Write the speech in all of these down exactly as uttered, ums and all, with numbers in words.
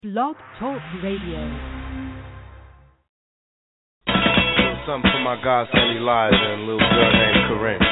Blog Talk Radio. Something for my godson Elijah and a little girl named Corinne.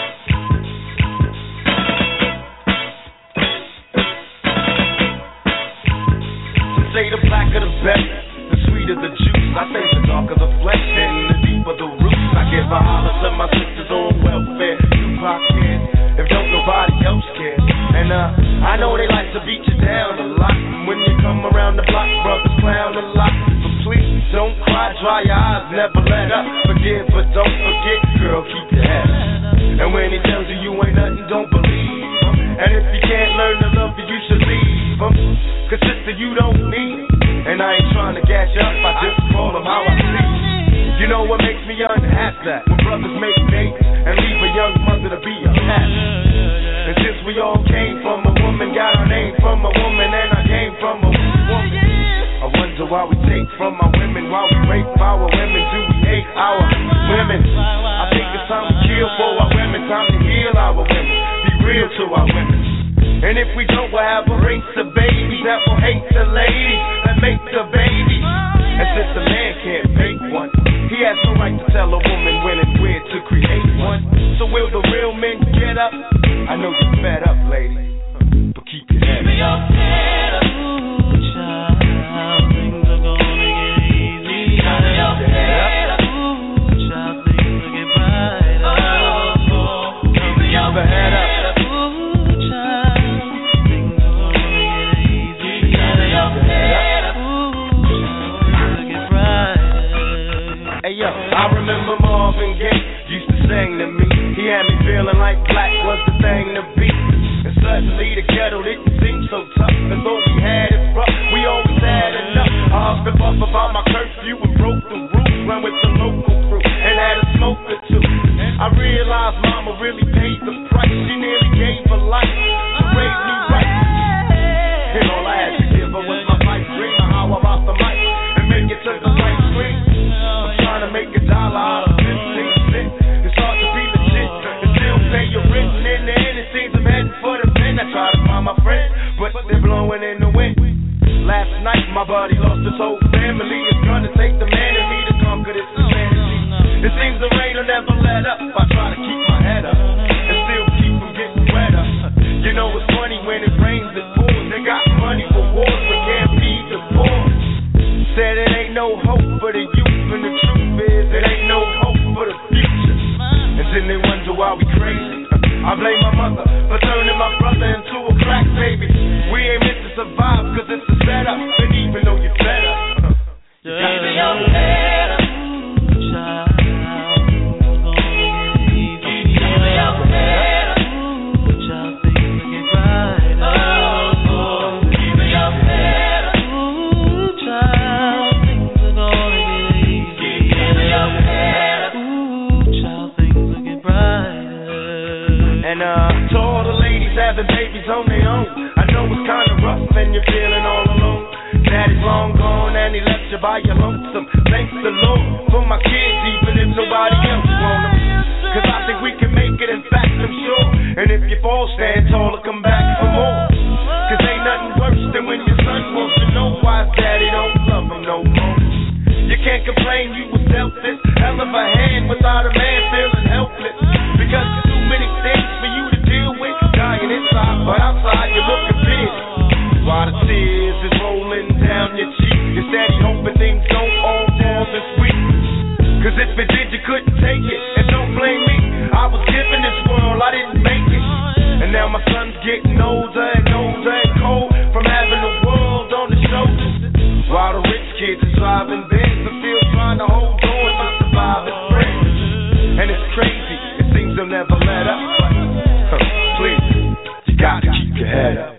Some say the blacker the better, the sweeter the juice. I say the darker the flesh and the deeper the roots. I give a holler to my sisters on welfare. Tupac cares if don't nobody else care. And uh, I know they like to beat you down a lot. When you come around the block, brothers clown a lot. But please don't cry, dry your eyes, never let up. Forgive but don't forget, girl, keep your head up. And when he tells you you ain't nothing, don't believe him. And if you can't learn to love you, you should leave him. Cause sister, you don't need him. And I ain't trying to gas you up, I just call him how I see you. You know what makes me unhappy? That when brothers make babies and leave a young mother to be a pastor. And since we all came from a woman, got our name from a woman, and I came from a woman. I wonder why we take from our women, why we rape our women, do we hate our women? I think it's time to kill for our women, time to heal our women, be real to our women. And if we don't, we'll have a race of babies that will hate the ladies that make the babies. And since the man can't make one, he has no right to tell a woman when and where to create one. So will the real men get up? I know you're fed up, lady, but keep your head up. Ooh, child, things are gonna get easy. Keep your head up. Ooh, child, things will get brighter. Oh, oh, keep your head up. Ooh, child, things are gonna get easy. Keep your head up. Ooh, child, things will get brighter. Hey yo, I remember Marvin Gaye used to sing to me. He had me feeling like black was the thing to be. And suddenly the ghetto didn't seem so tough. As though we had it rough, we always had enough. I huffed and puffed about my curfew and broke the rules. Ran with the local crew and had a smoke or two. I realized mama really paid the price. She nearly gave her life to raise me right. And all I had to give her was my pipe dream of how I bought the mic and make it to the right screen. I'm trying to make a dollar out of fifteen cents. It's hard to be legit and still pay your rent. And in the end, it seems I'm heading for the pen. I try to find my friends, but they're blowing in the wind. Last night, my buddy lost his whole family. It's gonna take the man in me to conquer this insanity. It seems the rain will never let up. I try to keep my head up and still keep from getting wetter. You know it's funny when it rains, it pours. They got money for wars, but can't feed the poor. Said it ain't no hope for the youth, and the truth is it ain't no hope for the future. And then they wonder why we crazy. I blame my mother for turning my brother into a crack baby. We ain't meant to survive cause it's a setup. And even though you're fed up, you got to your head up. Ooh, child, things are gonna get easy. Keep your head up. Ooh, child, things will get brighter. Oh, oh, keep your head up. Ooh, child, things are gonna get easy. Keep your head up. Ooh, child, things will get brighter. And uh, to all the ladies having babies on their own, I know it's kinda rough and you're feeling all alone. Daddy's long gone and he left you by your lonesome. Thanks the Lord for my kids, even if nobody else want them. Cause I think we can make it, in fact I'm sure. And if you fall, stand tall and come back for more. Cause ain't nothing worse than when your son wants to know why his daddy don't love him no more. You can't complain you was dealt this hell of a hand without a man feeling helpless. Because there's too many things for you to deal with. Dying inside, but outside you're looking big. While the tears is rolling down your cheek, you're steady hoping things don't all fall this week. Cause if it did, you couldn't take it. And don't blame me, I was given this world, I didn't make it. And now my son's getting older and older and cold from having the world on his shoulders. While the rich kids are driving Benz and still trying to hold on to surviving friends. And it's crazy, it seems they'll never let up. But, huh, please, you gotta keep your head up.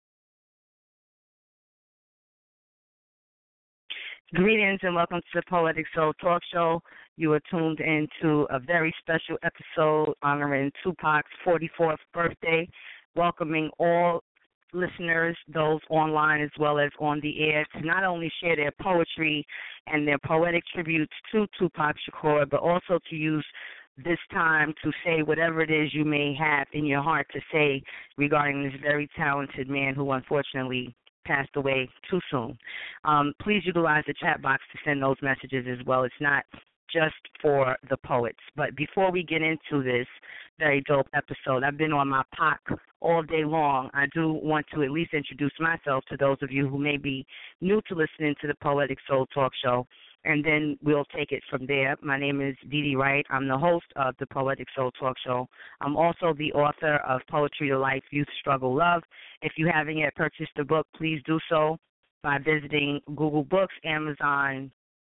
Greetings and welcome to the Poetic Soul Talk Show. You are tuned into a very special episode honoring Tupac's forty-fourth birthday, welcoming all listeners, those online as well as on the air, to not only share their poetry and their poetic tributes to Tupac Shakur, but also to use this time to say whatever it is you may have in your heart to say regarding this very talented man who unfortunately passed away too soon. Um, please utilize the chat box to send those messages as well. It's not just for the poets. But before we get into this very dope episode, I've been on my P O C all day long. I do want to at least introduce myself to those of you who may be new to listening to the Poetic Soul Talk Show, and then we'll take it from there. My name is Dee Dee Wright. I'm the host of the Poetic Soul Talk Show. I'm also the author of Poetry to Life, Youth Struggle, Love. If you haven't yet purchased the book, please do so by visiting Google Books, Amazon,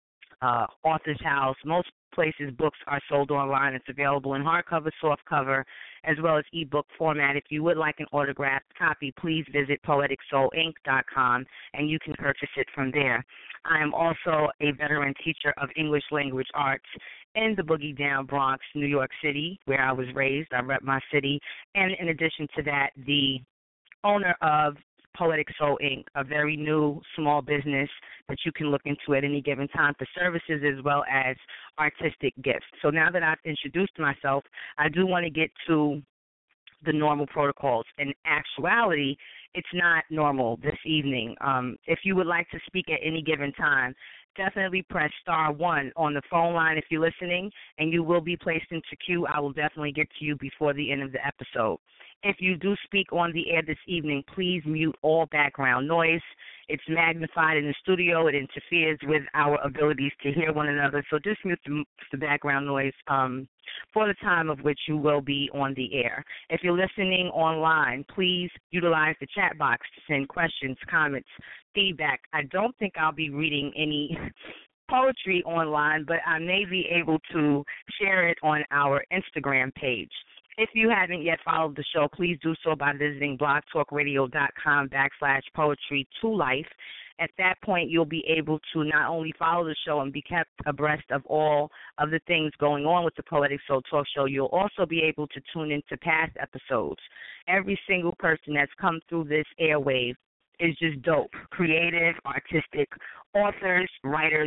uh, Author's House. Most places books are sold online. It's available in hardcover, softcover, as well as ebook format. If you would like an autographed copy, please visit poetic soul inc dot com, and you can purchase it from there. I am also a veteran teacher of English language arts in the Boogie Down Bronx, New York City, where I was raised. I rep my city. And in addition to that, the owner of Poetic Soul Incorporated, a very new small business that you can look into at any given time for services as well as artistic gifts. So now that I've introduced myself, I do want to get to the normal protocols. In actuality, it's not normal this evening. Um, if you would like to speak at any given time, definitely press star one on the phone line if you're listening, and you will be placed into queue. I will definitely get to you before the end of the episode. If you do speak on the air this evening, please mute all background noise. It's magnified in the studio. It interferes with our abilities to hear one another. So just mute the, the background noise um, for the time of which you will be on the air. If you're listening online, please utilize the chat box to send questions, comments, feedback. I don't think I'll be reading any poetry online, but I may be able to share it on our Instagram page. If you haven't yet followed the show, please do so by visiting blogtalkradio.com backslash poetry to life. At that point, you'll be able to not only follow the show and be kept abreast of all of the things going on with the Poetic Soul Talk Show, you'll also be able to tune into past episodes. Every single person that's come through this airwave is just dope. Creative, artistic authors, writers,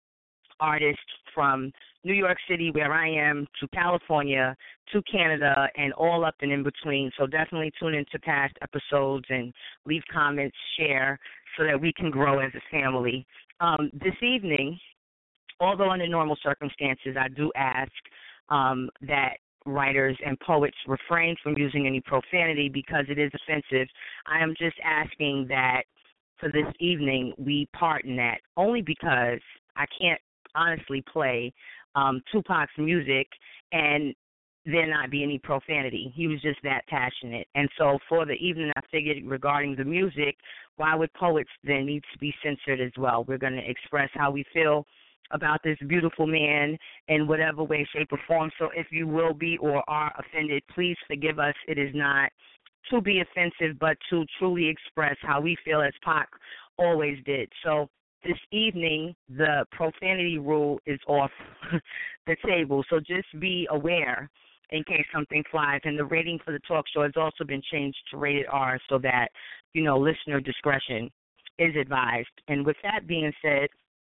artists from New York City, where I am, to California, to Canada, and all up and in between. So definitely tune into past episodes and leave comments, share, so that we can grow as a family. Um, this evening, although under normal circumstances, I do ask um, that writers and poets refrain from using any profanity because it is offensive. I am just asking that for this evening we pardon that, only because I can't honestly play um, Tupac's music and there not be any profanity. He was just that passionate. And so for the evening, I figured regarding the music, why would poets then need to be censored as well? We're going to express how we feel about this beautiful man in whatever way, shape, or form. So if you will be or are offended, please forgive us. It is not to be offensive, but to truly express how we feel, as Pac always did. So this evening, the profanity rule is off the table, so just be aware in case something flies. And the rating for the talk show has also been changed to rated R so that, you know, listener discretion is advised. And with that being said,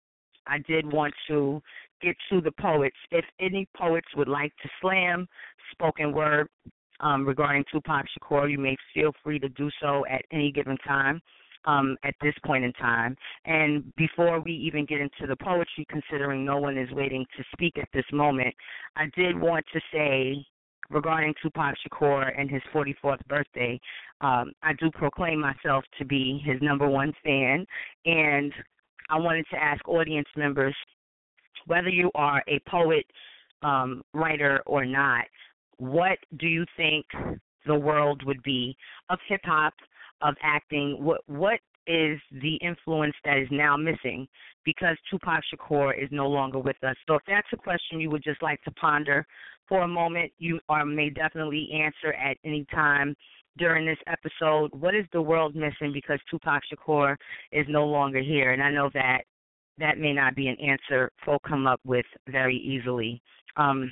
I did want to get to the poets. If any poets would like to slam spoken word um, regarding Tupac Shakur, you may feel free to do so at any given time. Um, at this point in time. And before we even get into the poetry, considering no one is waiting to speak at this moment, I did want to say regarding Tupac Shakur and his forty-fourth birthday, um, I do proclaim myself to be his number one fan, and I wanted to ask audience members, whether you are a poet, um, writer, or not, what do you think the world would be of hip-hop, of acting? What what is the influence that is now missing because Tupac Shakur is no longer with us? So if that's a question you would just like to ponder for a moment, you are, may definitely answer at any time during this episode. What is the world missing because Tupac Shakur is no longer here? And I know that that may not be an answer folk come up with very easily. Um,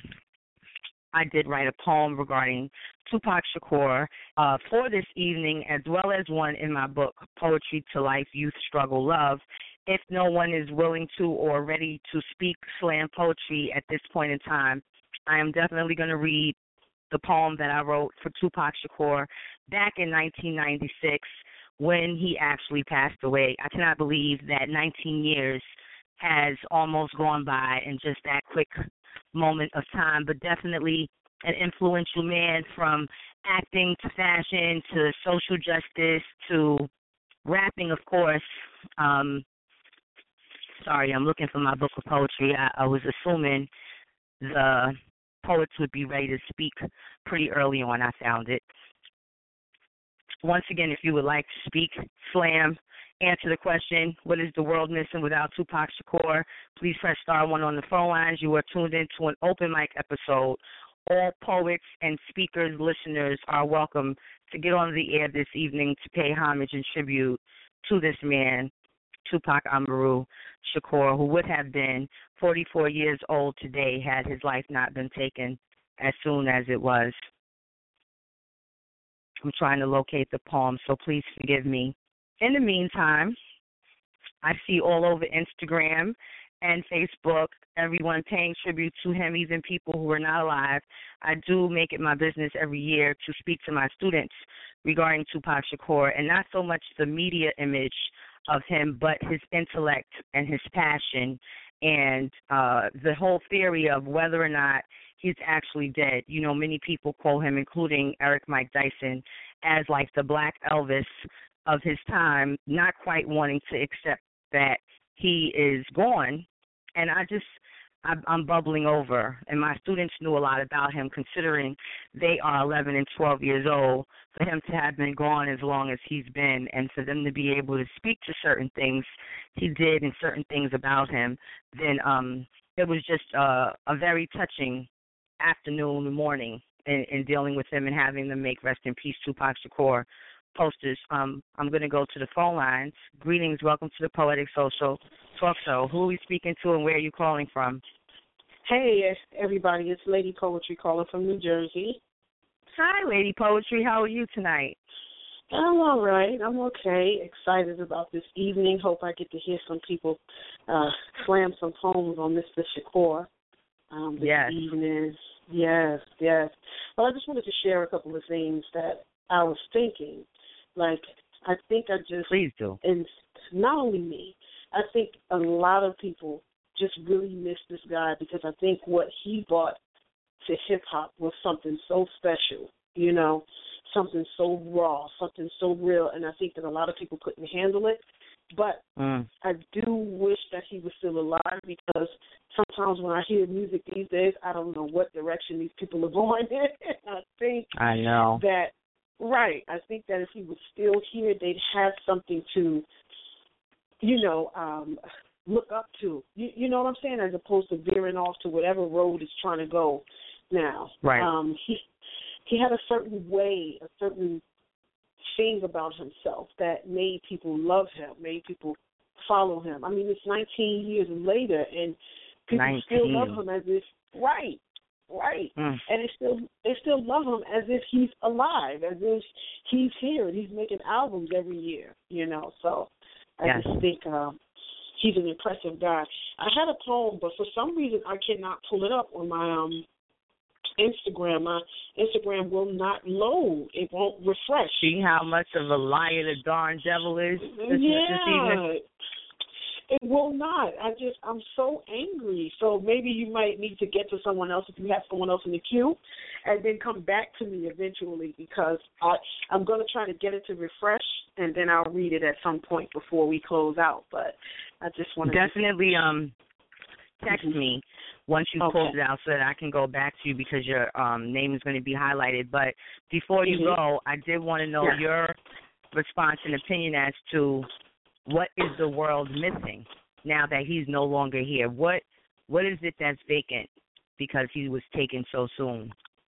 I did write a poem regarding Tupac Shakur uh, for this evening, as well as one in my book, Poetry to Life, Youth Struggle, Love. If no one is willing to or ready to speak slam poetry at this point in time, I am definitely going to read the poem that I wrote for Tupac Shakur back in nineteen ninety-six when he actually passed away. I cannot believe that nineteen years has almost gone by in just that quick moment of time, but definitely an influential man, from acting to fashion to social justice to rapping, of course. Um, sorry, I'm looking for my book of poetry. I, I was assuming the poets would be ready to speak pretty early on. I found it. Once again, if you would like to speak, slam, answer the question, what is the world missing without Tupac Shakur? Please press star one on the phone lines. You are tuned into an open mic episode. All poets and speakers, listeners are welcome to get on the air this evening to pay homage and tribute to this man, Tupac Amaru Shakur, who would have been forty-four years old today had his life not been taken as soon as it was. I'm trying to locate the poem, so please forgive me. In the meantime, I see all over Instagram and Facebook everyone paying tribute to him, even people who are not alive. I do make it my business every year to speak to my students regarding Tupac Shakur, and not so much the media image of him, but his intellect and his passion and uh, the whole theory of whether or not he's actually dead. You know, many people call him, including Eric Mike Dyson, as like the Black Elvis of his time, not quite wanting to accept that he is gone. And I just, I'm bubbling over. And my students knew a lot about him, considering they are eleven and twelve years old. For him to have been gone as long as he's been, and for them to be able to speak to certain things he did and certain things about him, then um, it was just uh, a very touching afternoon and morning in, in dealing with him and having them make Rest in Peace Tupac Shakur posters. Um, I'm going to go to the phone lines. Greetings. Welcome to the Poetic Social Talk Show. Who are we speaking to and where are you calling from? Hey, everybody. It's Lady Poetry calling from New Jersey. Hi, Lady Poetry. How are you tonight? I'm all right. I'm okay. Excited about this evening. Hope I get to hear some people uh, slam some poems on Mister Shakur um, this yes. evening. Yes, yes. Well, I just wanted to share a couple of things that I was thinking. Like, I think I just... Please do. And not only me, I think a lot of people just really miss this guy, because I think what he brought to hip-hop was something so special, you know, something so raw, something so real, and I think that a lot of people couldn't handle it. But mm. I do wish that he was still alive, because sometimes when I hear music these days, I don't know what direction these people are going in. I think I know. that, right, I think that if he was still here, they'd have something to, you know, um, look up to. You, you know what I'm saying? As opposed to veering off to whatever road it's trying to go now. Right. Um, he, he had a certain way, a certain thing about himself that made people love him, made people follow him. I mean, it's nineteen years later, and people nineteen still love him as if, right, right. Mm. And they still, they still love him as if he's alive, as if he's here, and he's making albums every year, you know. So I yes. just think um, he's an impressive guy. I had a poem, but for some reason I cannot pull it up on my um, Instagram. My Instagram will not load. It won't refresh. See how much of a liar the darn devil is this, yeah. this evening? It will not. I just, I'm so angry. So maybe you might need to get to someone else if you have someone else in the queue, and then come back to me eventually, because I, I'm going to try to get it to refresh, and then I'll read it at some point before we close out. But I just want to definitely um text mm-hmm. me once you okay. pulled it out, so that I can go back to you, because your um name is going to be highlighted. But before you mm-hmm. go, I did want to know yeah. your response and opinion as to what is the world missing now that he's no longer here. What what is it that's vacant because he was taken so soon?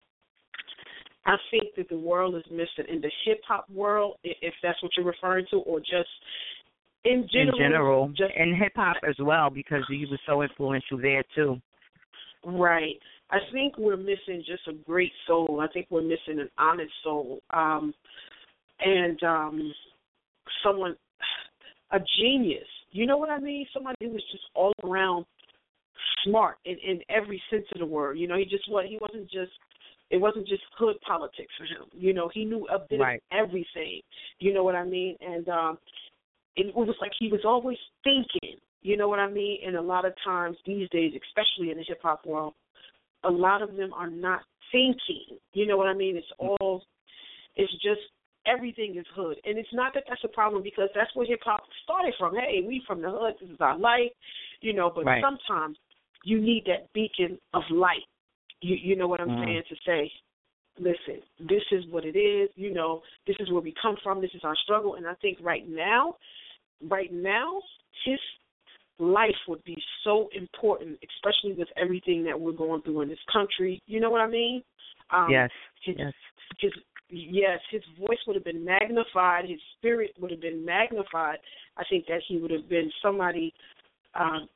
I think that the world is missing in the hip-hop world, if that's what you're referring to, or just in general. In general, just, and hip-hop as well, because he was so influential there, too. Right. I think we're missing just a great soul. I think we're missing an honest soul. Um, and um, someone, a genius. You know what I mean? Somebody who was just all around smart in, in every sense of the word. You know, he just what he wasn't just It wasn't just hood politics for him. You know, he knew a bit right. of everything. You know what I mean? And um, it was like he was always thinking. You know what I mean? And a lot of times these days, especially in the hip hop world, a lot of them are not thinking. You know what I mean? It's all, it's just everything is hood. And it's not that that's a problem because that's where hip hop started from. Hey, we from the hood. This is our life. You know, but right. sometimes you need that beacon of light. You, you know what I'm mm. saying? To say, listen, this is what it is. You know, this is where we come from. This is our struggle. And I think right now, right now, his life would be so important, especially with everything that we're going through in this country. You know what I mean? Um, yes. His, yes. His, yes, his voice would have been magnified. His spirit would have been magnified. I think that he would have been somebody um,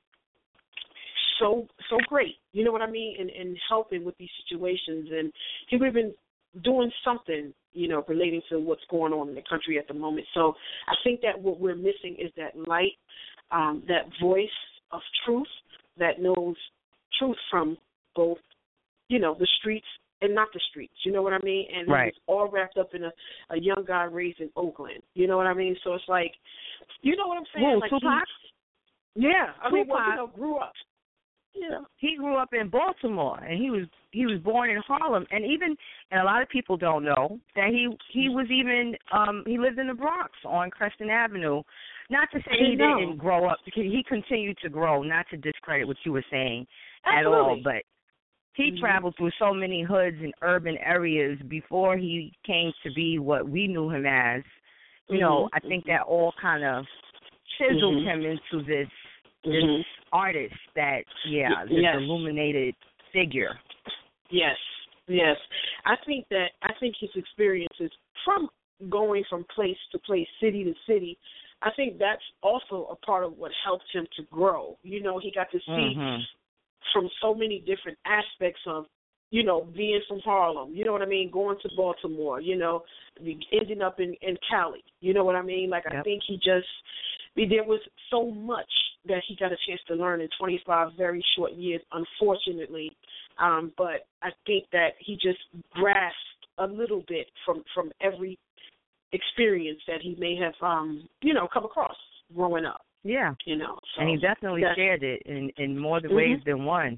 so so great. You know what I mean? And, and helping with these situations. And he would have been doing something, you know, relating to what's going on in the country at the moment. So I think that what we're missing is that light, Um, that voice of truth that knows truth from both, you know, the streets and not the streets. You know what I mean? And right. it's all wrapped up in a, a young guy raised in Oakland. You know what I mean? So it's like, you know what I'm saying? Whoa, like Tupac? He, yeah, I mean, Tupac, well, you know, grew up. You know, he grew up in Baltimore, and he was he was born in Harlem, and even and a lot of people don't know that he he was even um he lived in the Bronx on Crescent Avenue. Not to say he know. didn't grow up, because he continued to grow. Not to discredit what you were saying Absolutely. at all, but he mm-hmm. traveled through so many hoods and urban areas before he came to be what we knew him as. You mm-hmm. know, I think that all kind of chiseled mm-hmm. him into this. This mm-hmm. artist that, yeah, this yes. illuminated figure. Yes, yes. I think that, I think his experiences from going from place to place, city to city, I think that's also a part of what helped him to grow. You know, he got to see mm-hmm. from so many different aspects of, you know, being from Harlem, you know what I mean, going to Baltimore, you know, ending up in, in Cali, you know what I mean? Like, yep. I think he just, I mean, there was so much that he got a chance to learn in twenty-five very short years, unfortunately. Um, but I think that he just grasped a little bit from, from every experience that he may have, um, you know, come across growing up. Yeah. You know. So, and he definitely yeah. shared it in, in more mm-hmm. ways than one.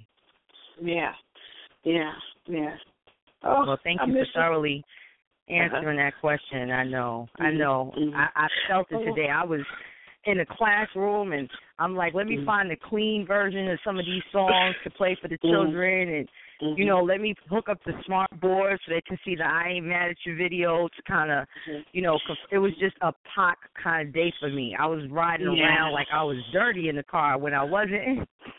Yeah. Yeah. Yeah. Oh, well, thank I you for it. thoroughly answering uh-huh. that question. I know. Mm-hmm. I know. Mm-hmm. I, I felt it today. I was in a classroom, and I'm like, let me mm-hmm. find the clean version of some of these songs to play for the children, and, mm-hmm. you know, let me hook up the smart board so they can see the I Ain't Mad at You video to kind of, mm-hmm. you know, it was just a Pac kind of day for me. I was riding yeah. around like I was dirty in the car when I wasn't.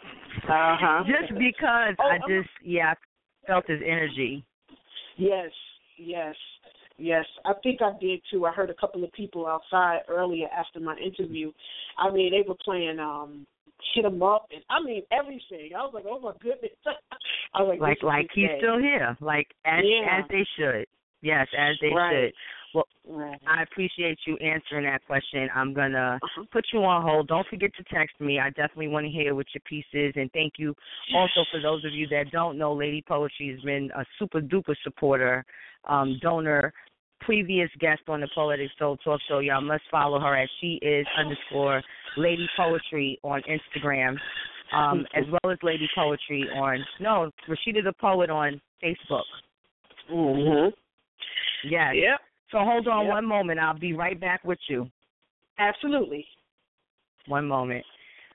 Uh-huh. Just because oh, I just, yeah, I felt his energy. Yes, yes. Yes, I think I did too. I heard a couple of people outside earlier after my interview. I mean, they were playing um, "Hit 'Em Up," and I mean everything. I was like, "Oh my goodness!" I was like, "Like, like he's day. still here, like as yeah. as they should." Yes, as they right. should. Well, right. I appreciate you answering that question. I'm gonna uh-huh. put you on hold. Don't forget to text me. I definitely want to hear what your piece is, and thank you also for those of you that don't know. Lady Poetry has been a super duper supporter, um, donor. Previous guest on the Poetic Soul Talk Show. Y'all must follow her at she is underscore Lady Poetry on Instagram, um, as well as Lady Poetry on, no, Rashida the Poet on Facebook. Mm-hmm. Yes. Yep. So hold on yep. one moment. I'll be right back with you. Absolutely. One moment.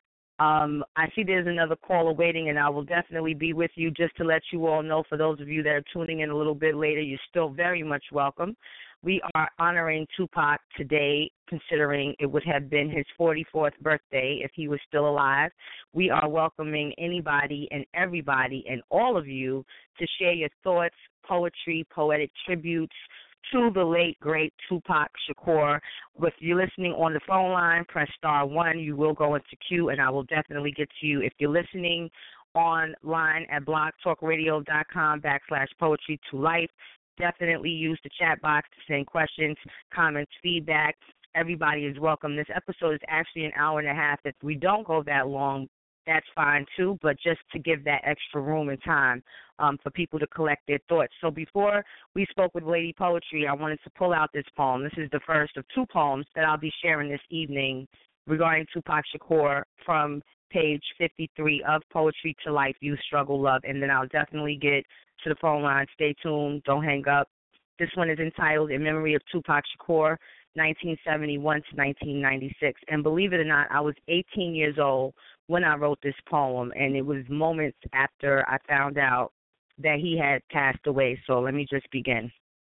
Um, I see there's another caller waiting, and I will definitely be with you. Just to let you all know, for those of you that are tuning in a little bit later, you're still very much welcome. We are honoring Tupac today, considering it would have been his forty-fourth birthday if he was still alive. We are welcoming anybody and everybody and all of you to share your thoughts, poetry, poetic tributes to the late, great Tupac Shakur. If you're listening on the phone line, press star one. You will go into queue, and I will definitely get to you. If you're listening online at blogtalkradio.com backslash poetry to life, definitely use the chat box to send questions, comments, feedback. Everybody is welcome. This episode is actually an hour and a half. If we don't go that long, that's fine too, but just to give that extra room and time um, for people to collect their thoughts. So before we spoke with Lady Poetry, I wanted to pull out this poem. This is the first of two poems that I'll be sharing this evening regarding Tupac Shakur from page fifty-three of Poetry to Life, Youth Struggle, Love, and then I'll definitely get to the phone line. Stay tuned. Don't hang up. This one is entitled In Memory of Tupac Shakur, nineteen seventy-one to nineteen ninety-six. And believe it or not, I was eighteen years old when I wrote this poem, and it was moments after I found out that he had passed away. So let me just begin.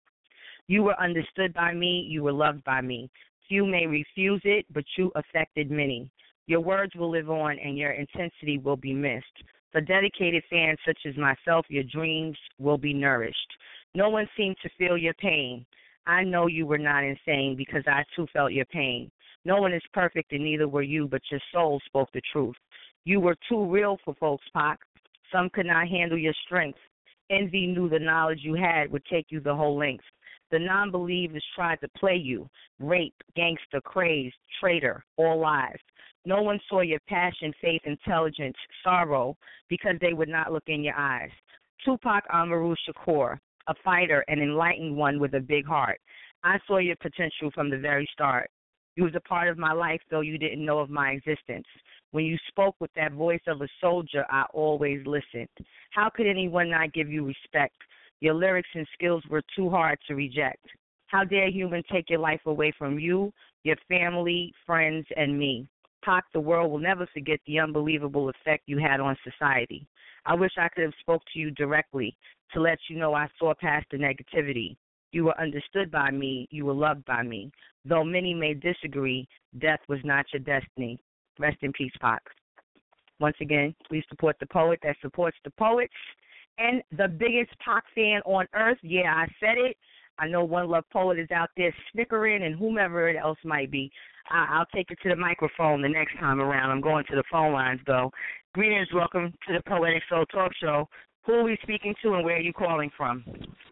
You were understood by me. You were loved by me. Few may refuse it, but you affected many. Your words will live on, and your intensity will be missed. For dedicated fans such as myself, your dreams will be nourished. No one seemed to feel your pain. I know you were not insane because I too felt your pain. No one is perfect and neither were you, but your soul spoke the truth. You were too real for folks, Pac. Some could not handle your strength. Envy knew the knowledge you had would take you the whole length. The non-believers tried to play you. Rape, gangster, crazed, traitor, all lies. No one saw your passion, faith, intelligence, sorrow, because they would not look in your eyes. Tupac Amaru Shakur, a fighter, an enlightened one with a big heart. I saw your potential from the very start. You was a part of my life, though you didn't know of my existence. When you spoke with that voice of a soldier, I always listened. How could anyone not give you respect? Your lyrics and skills were too hard to reject. How dare human take your life away from you, your family, friends, and me? Pac, the world will never forget the unbelievable effect you had on society. I wish I could have spoke to you directly to let you know I saw past the negativity. You were understood by me. You were loved by me. Though many may disagree, death was not your destiny. Rest in peace, Pac. Once again, please support the poet that supports the poets. And the biggest Pac fan on earth, yeah, I said it. I know One Love Poet is out there snickering and whomever it else might be. I- I'll take it to the microphone the next time around. I'm going to the phone lines, though. Greetings, welcome to the Poetic Soul Talk Show. Who are we speaking to and where are you calling from?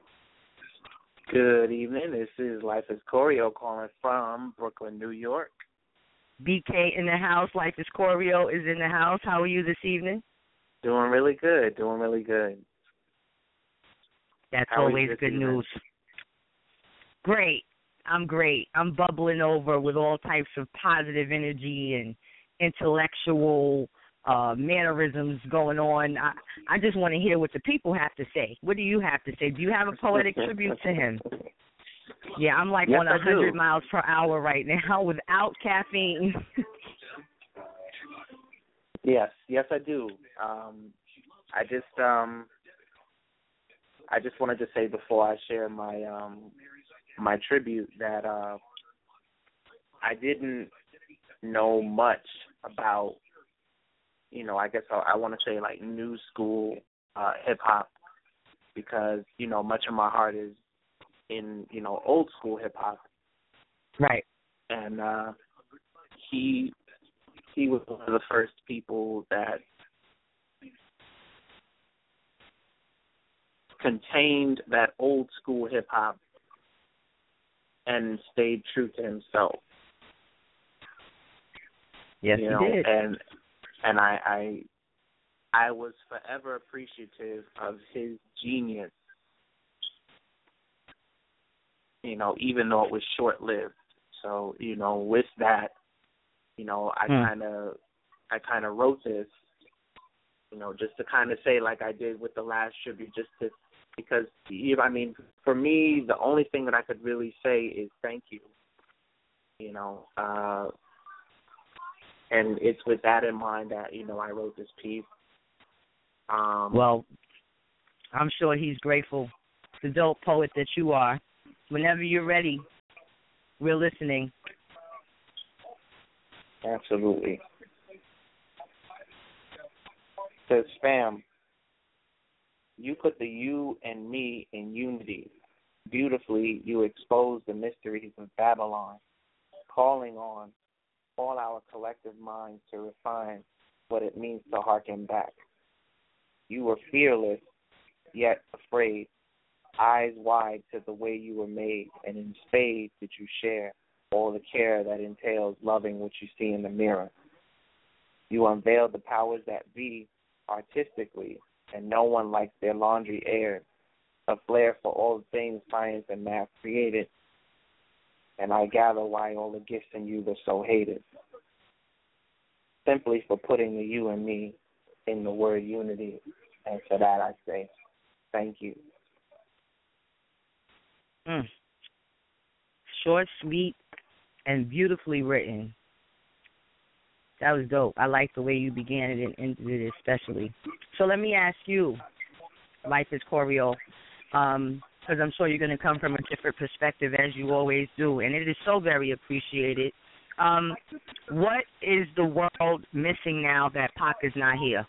Good evening. This is Life is Choreo calling from Brooklyn, New York. B K in the house. Life is Choreo is in the house. How are you this evening? Doing really good. Doing really good. That's How always good evening? news. Great. I'm great. I'm bubbling over with all types of positive energy and intellectual uh, mannerisms going on. I, I just want to hear what the people have to say. What do you have to say? Do you have a poetic tribute to him? Yeah, I'm like yes, on one hundred miles per hour right now without caffeine. Yes, yes, I do. Um, I just, um, I just wanted to say before I share my um, my tribute that uh, I didn't know much about, you know, I guess I, I want to say like new school uh, hip hop because you know much of my heart is in you know old school hip hop. Right. And uh, he he was one of the first people that contained that old school hip hop and stayed true to himself. Yes, you he know, did. And and I, I I was forever appreciative of his genius. You know, even though it was short lived. So, you know, with that, you know, I hmm. kinda I kinda wrote this, you know, just to kinda say like I did with the last tribute, just to because I mean, for me, the only thing that I could really say is thank you. You know, uh, and it's with that in mind that, you know, I wrote this piece. Um, well, I'm sure he's grateful. The dope poet that you are. Whenever you're ready, we're listening. Absolutely. Says Spam. You put the you and me in unity. Beautifully, you expose the mysteries of Babylon, calling on all our collective minds to refine what it means to hearken back. You were fearless, yet afraid, eyes wide to the way you were made, and in spades did you share all the care that entails loving what you see in the mirror. You unveil the powers that be artistically, and no one likes their laundry aired. A flair for all the things science and math created, and I gather why all the gifts in you were so hated. Simply for putting the you and me in the word unity, and for that I say thank you. Mm. Short, sweet, and beautifully written. That was dope. I like the way you began it and ended it especially. So let me ask you, Life is Choreo, um, because I'm sure you're going to come from a different perspective as you always do, and it is so very appreciated. Um, what is the world missing now that Pac is not here?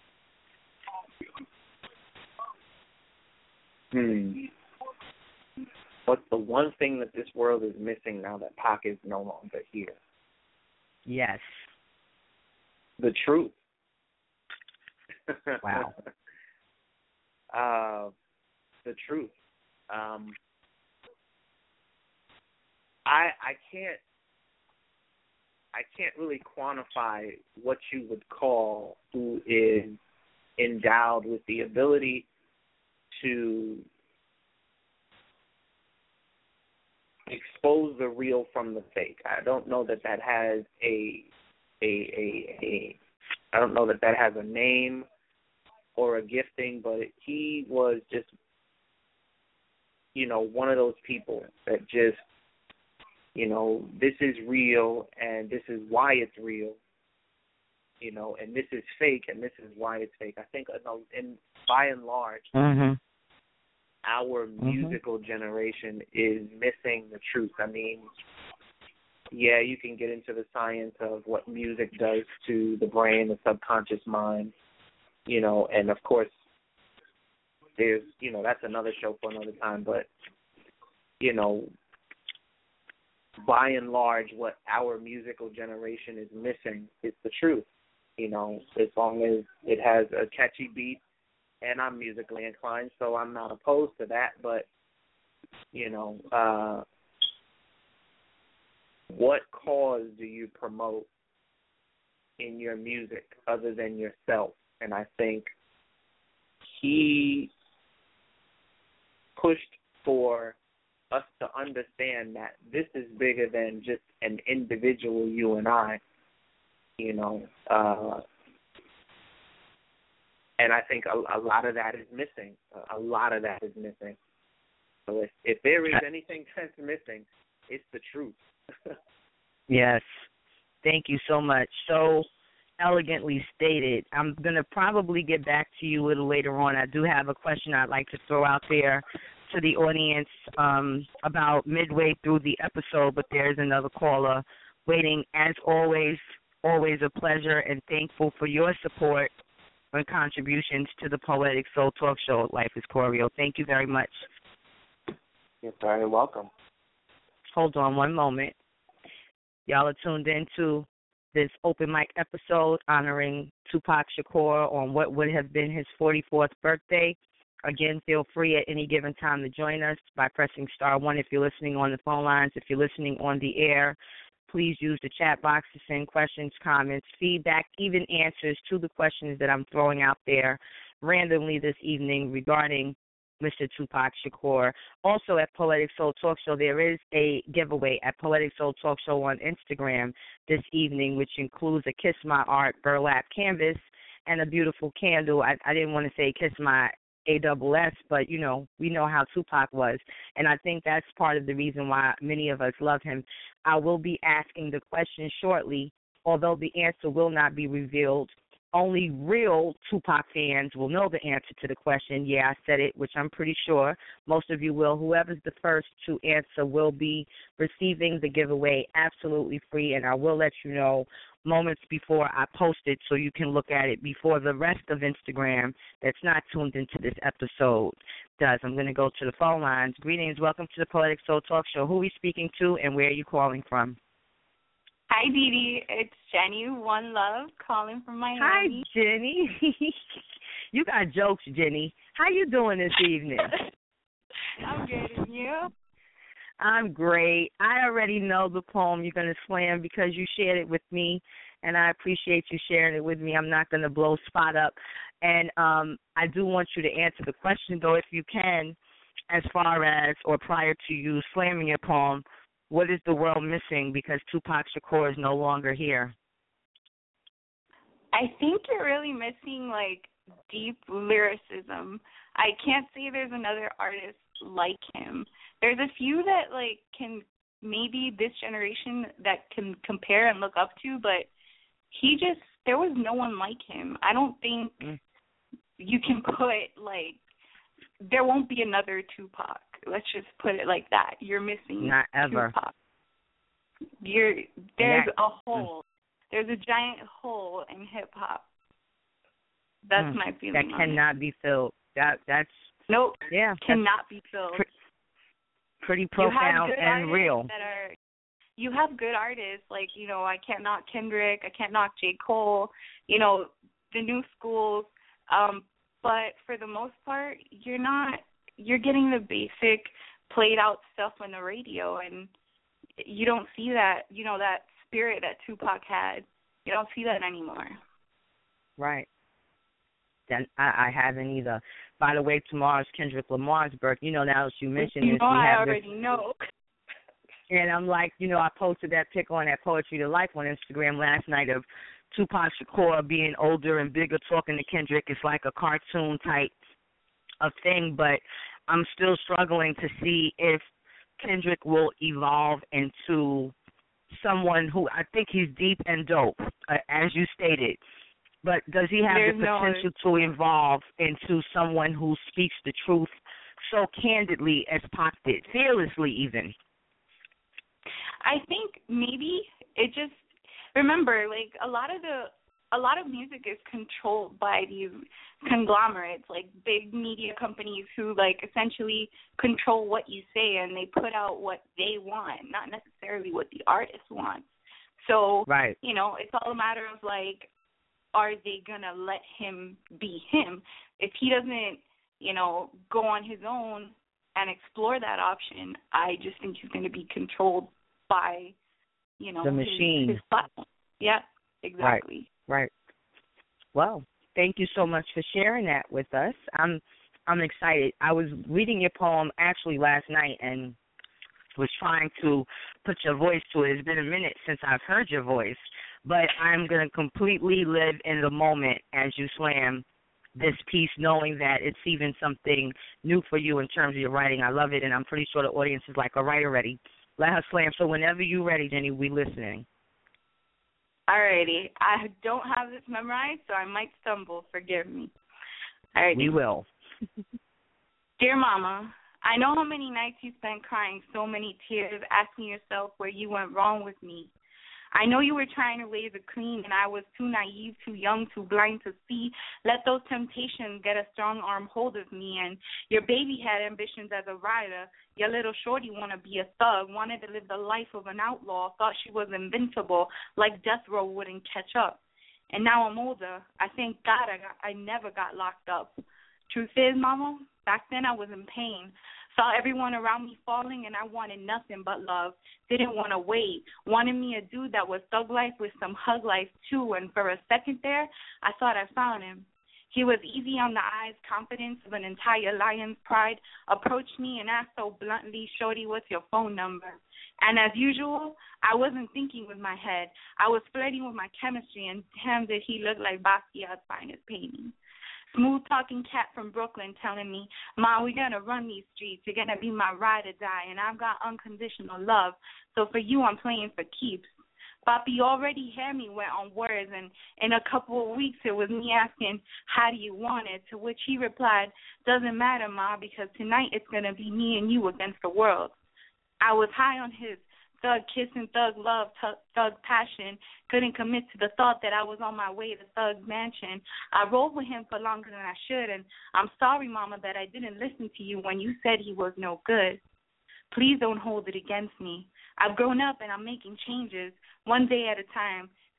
Hmm. What's the one thing that this world is missing now that Pac is no longer here? Yes. The truth. Wow. uh, the truth. Um, I I can't I can't really quantify what you would call who is endowed with the ability to expose the real from the fake. I don't know that that has a a a, a I don't know that that has a name or a gifting, but he was just, you know, one of those people that just, you know, this is real and this is why it's real, you know, and this is fake and this is why it's fake. I think, in by and large, mm-hmm. our musical mm-hmm. generation is missing the truth. I mean, yeah, you can get into the science of what music does to the brain, the subconscious mind, you know, and of course, there's, you know, that's another show for another time, but, you know, by and large, what our musical generation is missing is the truth, you know, as long as it has a catchy beat, and I'm musically inclined, so I'm not opposed to that, but, you know, uh, what cause do you promote in your music other than yourself? And I think he pushed for us to understand that this is bigger than just an individual, you and I, you know, uh, and I think a, a lot of that is missing. A lot of that is missing. So if, if there is anything that's missing, it's the truth. Yes. Thank you so much. So elegantly stated. I'm going to probably get back to you a little later on. I do have a question I'd like to throw out there to the audience um, about midway through the episode, but there's another caller waiting. As always, always a pleasure and thankful for your support and contributions to the Poetic Soul Talk Show, Life is Choreo. Thank you very much. You're very welcome. Hold on one moment. Y'all are tuned in to this open mic episode honoring Tupac Shakur on what would have been his forty-fourth birthday. Again, feel free at any given time to join us by pressing star one if you're listening on the phone lines. If you're listening on the air, please use the chat box to send questions, comments, feedback, even answers to the questions that I'm throwing out there randomly this evening regarding Mister Tupac Shakur. Also at Poetic Soul Talk Show, there is a giveaway at Poetic Soul Talk Show on Instagram this evening, which includes a Kiss My Art burlap canvas and a beautiful candle. I, I didn't want to say Kiss My A double S, but, you know, we know how Tupac was, and I think that's part of the reason why many of us love him. I will be asking the question shortly, although the answer will not be revealed. Only real Tupac fans will know the answer to the question. Yeah, I said it, which I'm pretty sure most of you will. Whoever's the first to answer will be receiving the giveaway absolutely free, and I will let you know moments before I post it so you can look at it before the rest of Instagram that's not tuned into this episode does. I'm going to go to the phone lines. Greetings. Welcome to the Poetic Soul Talk Show. Who are we speaking to, and where are you calling from? Hi, Dee Dee. It's Jenny, One Love, calling from Miami. Hi, Jenny. You got jokes, Jenny. How you doing this evening? I'm good, and you? I'm great. I already know the poem you're going to slam because you shared it with me, and I appreciate you sharing it with me. I'm not going to blow Spot up. And um, I do want you to answer the question, though, if you can, as far as or prior to you slamming your poem, what is the world missing because Tupac Shakur is no longer here? I think you're really missing, like, deep lyricism. I can't say there's another artist like him. There's a few that, like, can maybe this generation that can compare and look up to, but he just, there was no one like him. I don't think mm. you can put, like, there won't be another Tupac. Let's just put it like that. You're missing Not ever. Tupac. You're, there's that, a hole. Mm. There's a giant hole in hip-hop. That's mm. my feeling. That cannot it. be filled. That That's, nope, yeah, cannot be filled. Pre- pretty profound and real. That are, you have good artists, like, you know, I can't knock Kendrick, I can't knock J. Cole, you know, the new schools, um, but for the most part, you're not, you're getting the basic played out stuff on the radio, and you don't see that, you know, that spirit that Tupac had. You don't see that anymore. Right. Then I, I haven't either. By the way, tomorrow's Kendrick Lamar's birthday. You know, now that you mentioned you this, know, we I have already this, know. And I'm like, you know, I posted that pic on that Poetry to Life on Instagram last night of Tupac Shakur being older and bigger, talking to Kendrick. It's like a cartoon type of thing, but I'm still struggling to see if Kendrick will evolve into someone who, I think he's deep and dope, uh, as you stated. But does he have There's the potential no... to evolve into someone who speaks the truth so candidly as Pac did, fearlessly even? I think maybe it just, remember, like, a lot of the, a lot of music is controlled by these conglomerates, like big media companies who, like, essentially control what you say, and they put out what they want, not necessarily what the artist wants. So, right. you know, it's all a matter of, like, are they going to let him be him? If he doesn't, you know, go on his own and explore that option, I just think he's going to be controlled by, you know, the machine. His, his platform. Yeah, exactly. Right, right. Well, thank you so much for sharing that with us. I'm I'm excited. I was reading your poem actually last night and was trying to put your voice to it. It's been a minute since I've heard your voice, but I'm going to completely live in the moment as you slam this piece, knowing that it's even something new for you in terms of your writing. I love it, and I'm pretty sure the audience is like, all right, already. Let her slam. So whenever you're ready, Jenny, we listening. Alrighty. I don't have this memorized, so I might stumble. Forgive me. Alrighty. We will. Dear Mama, I know how many nights you spent crying so many tears, asking yourself where you went wrong with me. I know you were trying to raise a queen, and I was too naive, too young, too blind to see. Let those temptations get a strong arm hold of me, and your baby had ambitions as a rider. Your little shorty want to be a thug, wanted to live the life of an outlaw, thought she was invincible, like death row wouldn't catch up. And now I'm older. I thank God I, got, I never got locked up. Truth is, Mama, back then I was in pain. Saw everyone around me falling, and I wanted nothing but love. Didn't want to wait. Wanted me a dude that was thug life with some hug life, too. And for a second there, I thought I found him. He was easy on the eyes, confidence of an entire lion's pride. Approached me and asked so bluntly, Shorty, what's your phone number? And as usual, I wasn't thinking with my head. I was flirting with my chemistry, and damn did he look like Basquiat's finest painting. Smooth-talking cat from Brooklyn telling me, Ma, we're going to run these streets. You're going to be my ride or die, and I've got unconditional love. So for you, I'm playing for keeps. Papi already had me wet on words, and in a couple of weeks, it was me asking, how do you want it? To which he replied, doesn't matter, Ma, because tonight it's going to be me and you against the world. I was high on his thug kissing, thug love, thug, thug passion. Couldn't commit to the thought that I was on my way to Thug Mansion. I rolled with him for longer than I should, and I'm sorry, Mama, that I didn't listen to you when you said he was no good. Please don't hold it against me. I've grown up and I'm making changes, one day at a time.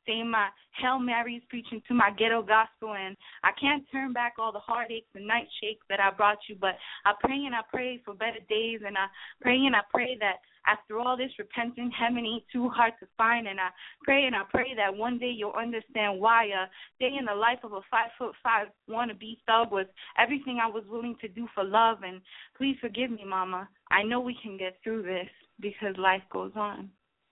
saying my Hail Marys, preaching to my ghetto gospel, and I can't turn back all the heartaches and nightshakes that I brought you, but I pray and I pray for better days, and I pray and I pray that after all this repenting, heaven ain't too hard to find, and I pray and I pray that one day you'll understand why a day in the life of a five foot five wannabe thug was everything I was willing to do for love, and please forgive me, Mama. I know we can get through this because life goes on.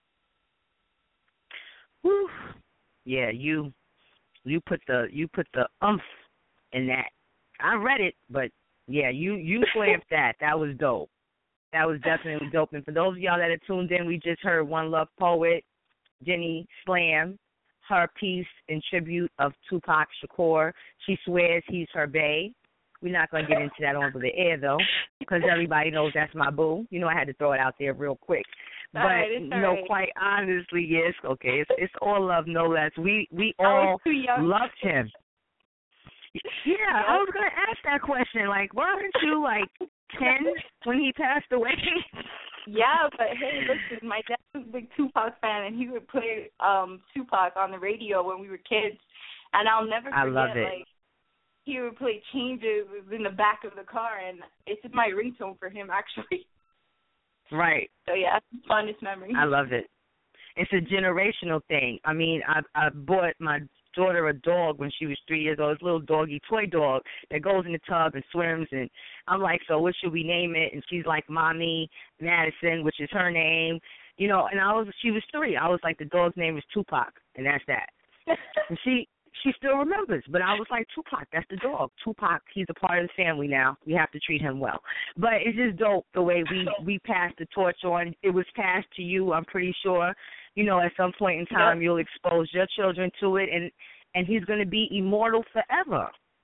Whew. Yeah, you you put the you put the umph in that. I read it, but yeah, you you slammed that. That was dope. That was definitely dope. And for those of y'all that are tuned in, we just heard One Love poet Jenny Slam, her piece in tribute of Tupac Shakur. She swears he's her bae. We're not going to get into that over the air, though, because everybody knows that's my boo. You know, I had to throw it out there real quick. But, right, you know, right. quite honestly, yes, okay, it's, it's all love, no less. We we all loved him. Yeah, I was going to ask that question. Like, weren't you, like, ten when he passed away? Yeah, but hey, listen, my dad was a big Tupac fan, and he would play um Tupac on the radio when we were kids. And I'll never forget, I love it. like, he would play Changes in the back of the car, and it's my ringtone for him, actually. Right. So, yeah, fondest memory. I love it. It's a generational thing. I mean, I I bought my daughter a dog when she was three years old, this little doggy toy dog that goes in the tub and swims, and I'm like, so what should we name it? And she's like, Mommy Madison, which is her name, you know. And I was, she was three. I was like, the dog's name is Tupac, and that's that. And she she still remembers, but I was like, Tupac, that's the dog. Tupac, he's a part of the family now. We have to treat him well. But it's just dope the way we we passed the torch on. It was passed to you, I'm pretty sure. You know, at some point in time, yep. You'll expose your children to it, and, and he's going to be immortal forever.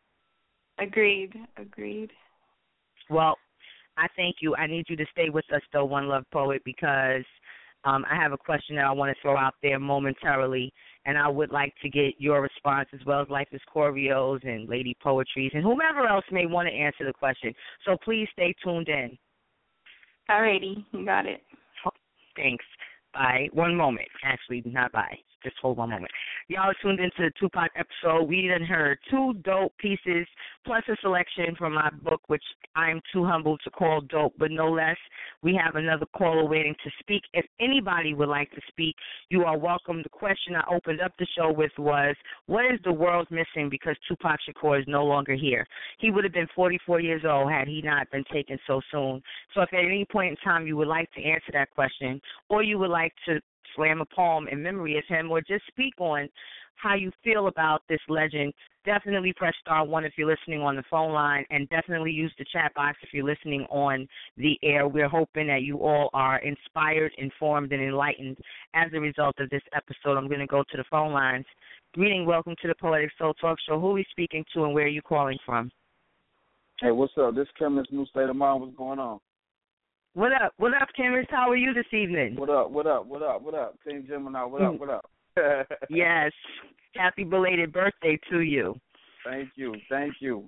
Agreed. Agreed. Well, I thank you. I need you to stay with us, though, One Love Poet, because um, I have a question that I want to throw out there momentarily, and I would like to get your response as well as Life is Choreos and Lady Poetries and whomever else may want to answer the question. So please stay tuned in. All righty. You got it. Thanks. Bye. One moment. Actually, not bye. Just hold one moment. Y'all are tuned into the Tupac episode. We done heard two dope pieces plus a selection from my book, which I'm too humble to call dope, but no less. We have another caller waiting to speak. If anybody would like to speak, you are welcome. The question I opened up the show with was, what is the world missing because Tupac Shakur is no longer here? He would have been forty-four years old had he not been taken so soon. So if at any point in time you would like to answer that question, or you would like to slam a poem in memory of him, or just speak on how you feel about this legend, definitely press star one if you're listening on the phone line, and definitely use the chat box if you're listening on the air. We're hoping that you all are inspired, informed, and enlightened as a result of this episode. I'm going to go to the phone lines. Greeting, welcome to the Poetic Soul Talk Show. Who are we speaking to and where are you calling from? Hey, what's up? This Chemist, New State of Mind. What's going on? What up? What up, Chemist? How are you this evening? What up? What up? What up? What up? Team Gemini, what up? What up? Yes. Happy belated birthday to you. Thank you. Thank you.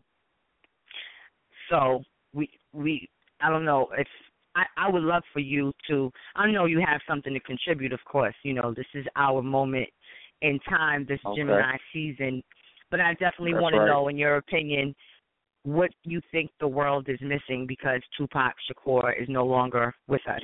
So, we, we I don't know, if I, I would love for you to, I know you have something to contribute, of course. You know, this is our moment in time, this okay. Gemini season. But I definitely want to right. know, in your opinion, what you think the world is missing because Tupac Shakur is no longer with us.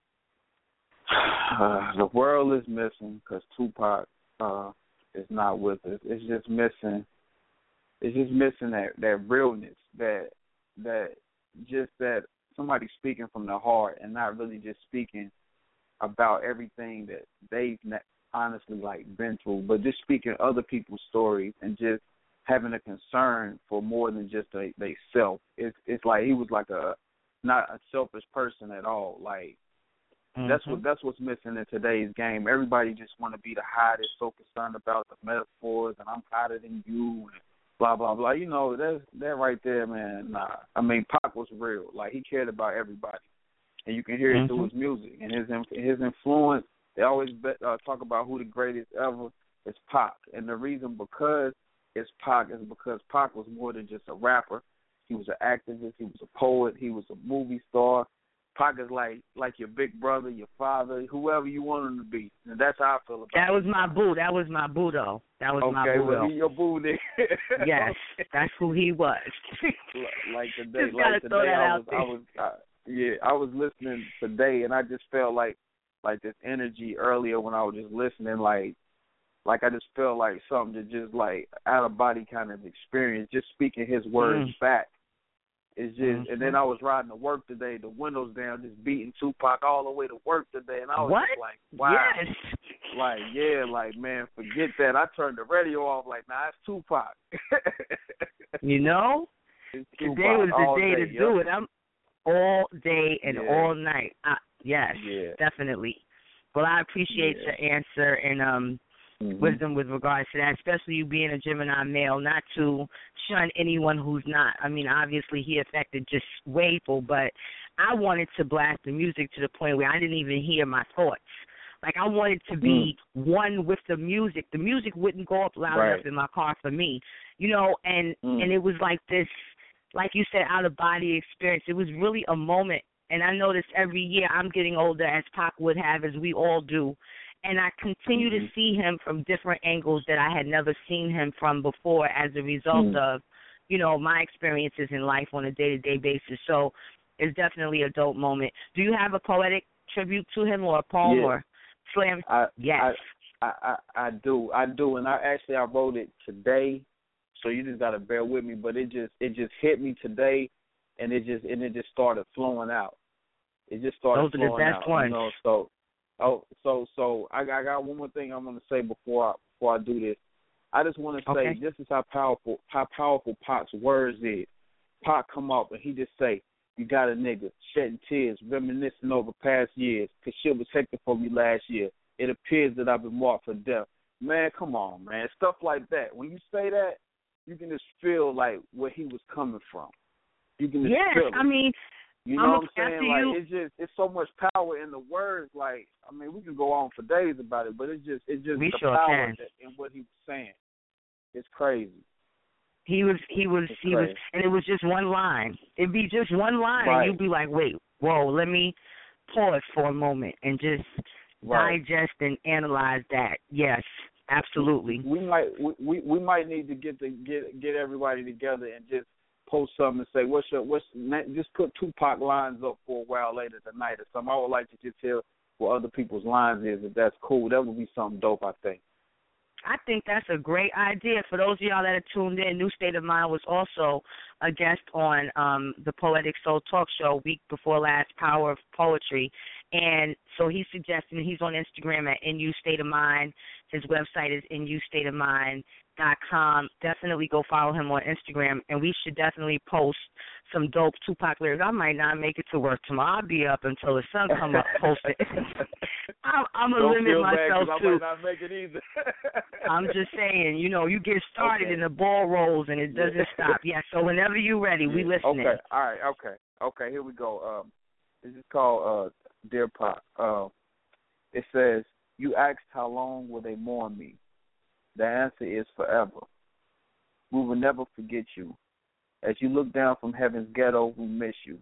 Uh, the world is missing because Tupac uh, is not with us. It's just missing. It's just missing that, that realness, that that just that somebody speaking from the heart and not really just speaking about everything that they've honestly like been through, but just speaking other people's stories and just having a concern for more than just they they self. It's it's like he was like a not a selfish person at all. Like mm-hmm. that's what that's what's missing in today's game. Everybody just want to be the hottest, so concerned about the metaphors and I'm hotter than you and blah blah blah. You know, that's that right there, man. Nah, I mean Pac was real. Like he cared about everybody, and you can hear it mm-hmm. through his music and his his influence. They always bet, uh, talk about who the greatest ever is Pac, and the reason because it's Pac is because Pac was more than just a rapper. He was an activist. He was a poet. He was a movie star. Pac is like like your big brother, your father, whoever you want him to be. And that's how I feel about That it. was my boo. That was my boo, though. That was okay, my boo. well, though. he your boo then. Yes, that's who he was. like today, Just gotta like throw today, that I out was, there. I was, I, yeah, I was listening today, and I just felt like, like this energy earlier when I was just listening, like, like I just felt like something to just like out of body kind of experience, just speaking his words Mm. back. It's just, Mm-hmm. and then I was riding to work today, the windows down, just beating Tupac all the way to work today, and I was What? just like, wow. Yes. Like, yeah, like, man, forget that. I turned the radio off, like, nah, it's Tupac. You know? It's Today Tupac was the all day to yep. do it. I'm all day and Yeah. all night. Uh, yes, Yeah. definitely. Well, I appreciate Yeah. your answer and um, Mhm. wisdom with regards to that, especially you being a Gemini male, not to shun anyone who's not. I mean, obviously he affected just Wayful, but I wanted to blast the music to the point where I didn't even hear my thoughts. Like, I wanted to be mm. one with the music. The music wouldn't go up loud right. enough in my car for me, you know, and, mm. and it was like this, like you said, out-of-body experience. It was really a moment, and I notice every year I'm getting older, as Pac would have, as we all do, and I continue mm-hmm. to see him from different angles that I had never seen him from before as a result mm. of, you know, my experiences in life on a day-to-day basis. So it's definitely a dope moment. Do you have a poetic tribute to him or a poem yeah. or slam? I, yes. I, I, I do. I do. And I actually, I wrote it today, so you just got to bear with me. But it just it just hit me today, and it just and it just started flowing out. It just started Those flowing are the best out. ones. You know, so, oh, so, so I, I got one more thing I'm going to say before I, before I do this. I just want to okay. say this is how powerful how powerful Pac's words is. Pac come up and he just say, "You got a nigga shedding tears, reminiscing over past years, 'cause shit was hectic for me last year. It appears that I've been marked for death." Man, come on, man. Stuff like that. When you say that, you can just feel like where he was coming from. You can just yes, feel it. I mean, you know I'm what I'm saying? Like you... it's just it's so much power in the words. Like I mean, we can go on for days about it, but it's just it's just we the sure power can. that, in what he was saying. It's crazy. He was, he was, it's he crazy. was, and it was just one line. It'd be just one line, right. and you'd be like, "Wait, whoa, let me pause for a moment and just right. digest and analyze that." Yes, absolutely. We might, we we might need to get the get get everybody together and just post something and say, "What's your what's?" Just put Tupac lines up for a while later tonight or something. I would like to just hear what other people's lines is. If that's cool, that would be something dope, I think. I think that's a great idea. For those of y'all that are tuned in, New State of Mind was also a guest on um, the Poetic Soul Talk Show week before last, Power of Poetry. And so he's suggesting he's on Instagram at N U State of Mind. His website is N U State of Mind dot com. Definitely go follow him on Instagram, and we should definitely post some dope Tupac lyrics. I might not make it to work tomorrow. I'll be up until the sun come up posted. I'm, I'm going to limit feel myself bad, to. I might not make it either. I'm just saying, you know, you get started okay. and the ball rolls and it doesn't yeah. stop. Yeah, so whenever you're ready, we listening. Okay, all right, okay. Okay, here we go. Um, this is called uh, Dear Pac. Uh, it says, "You asked how long will they mourn me. The answer is forever. We will never forget you. As you look down from heaven's ghetto, we miss you.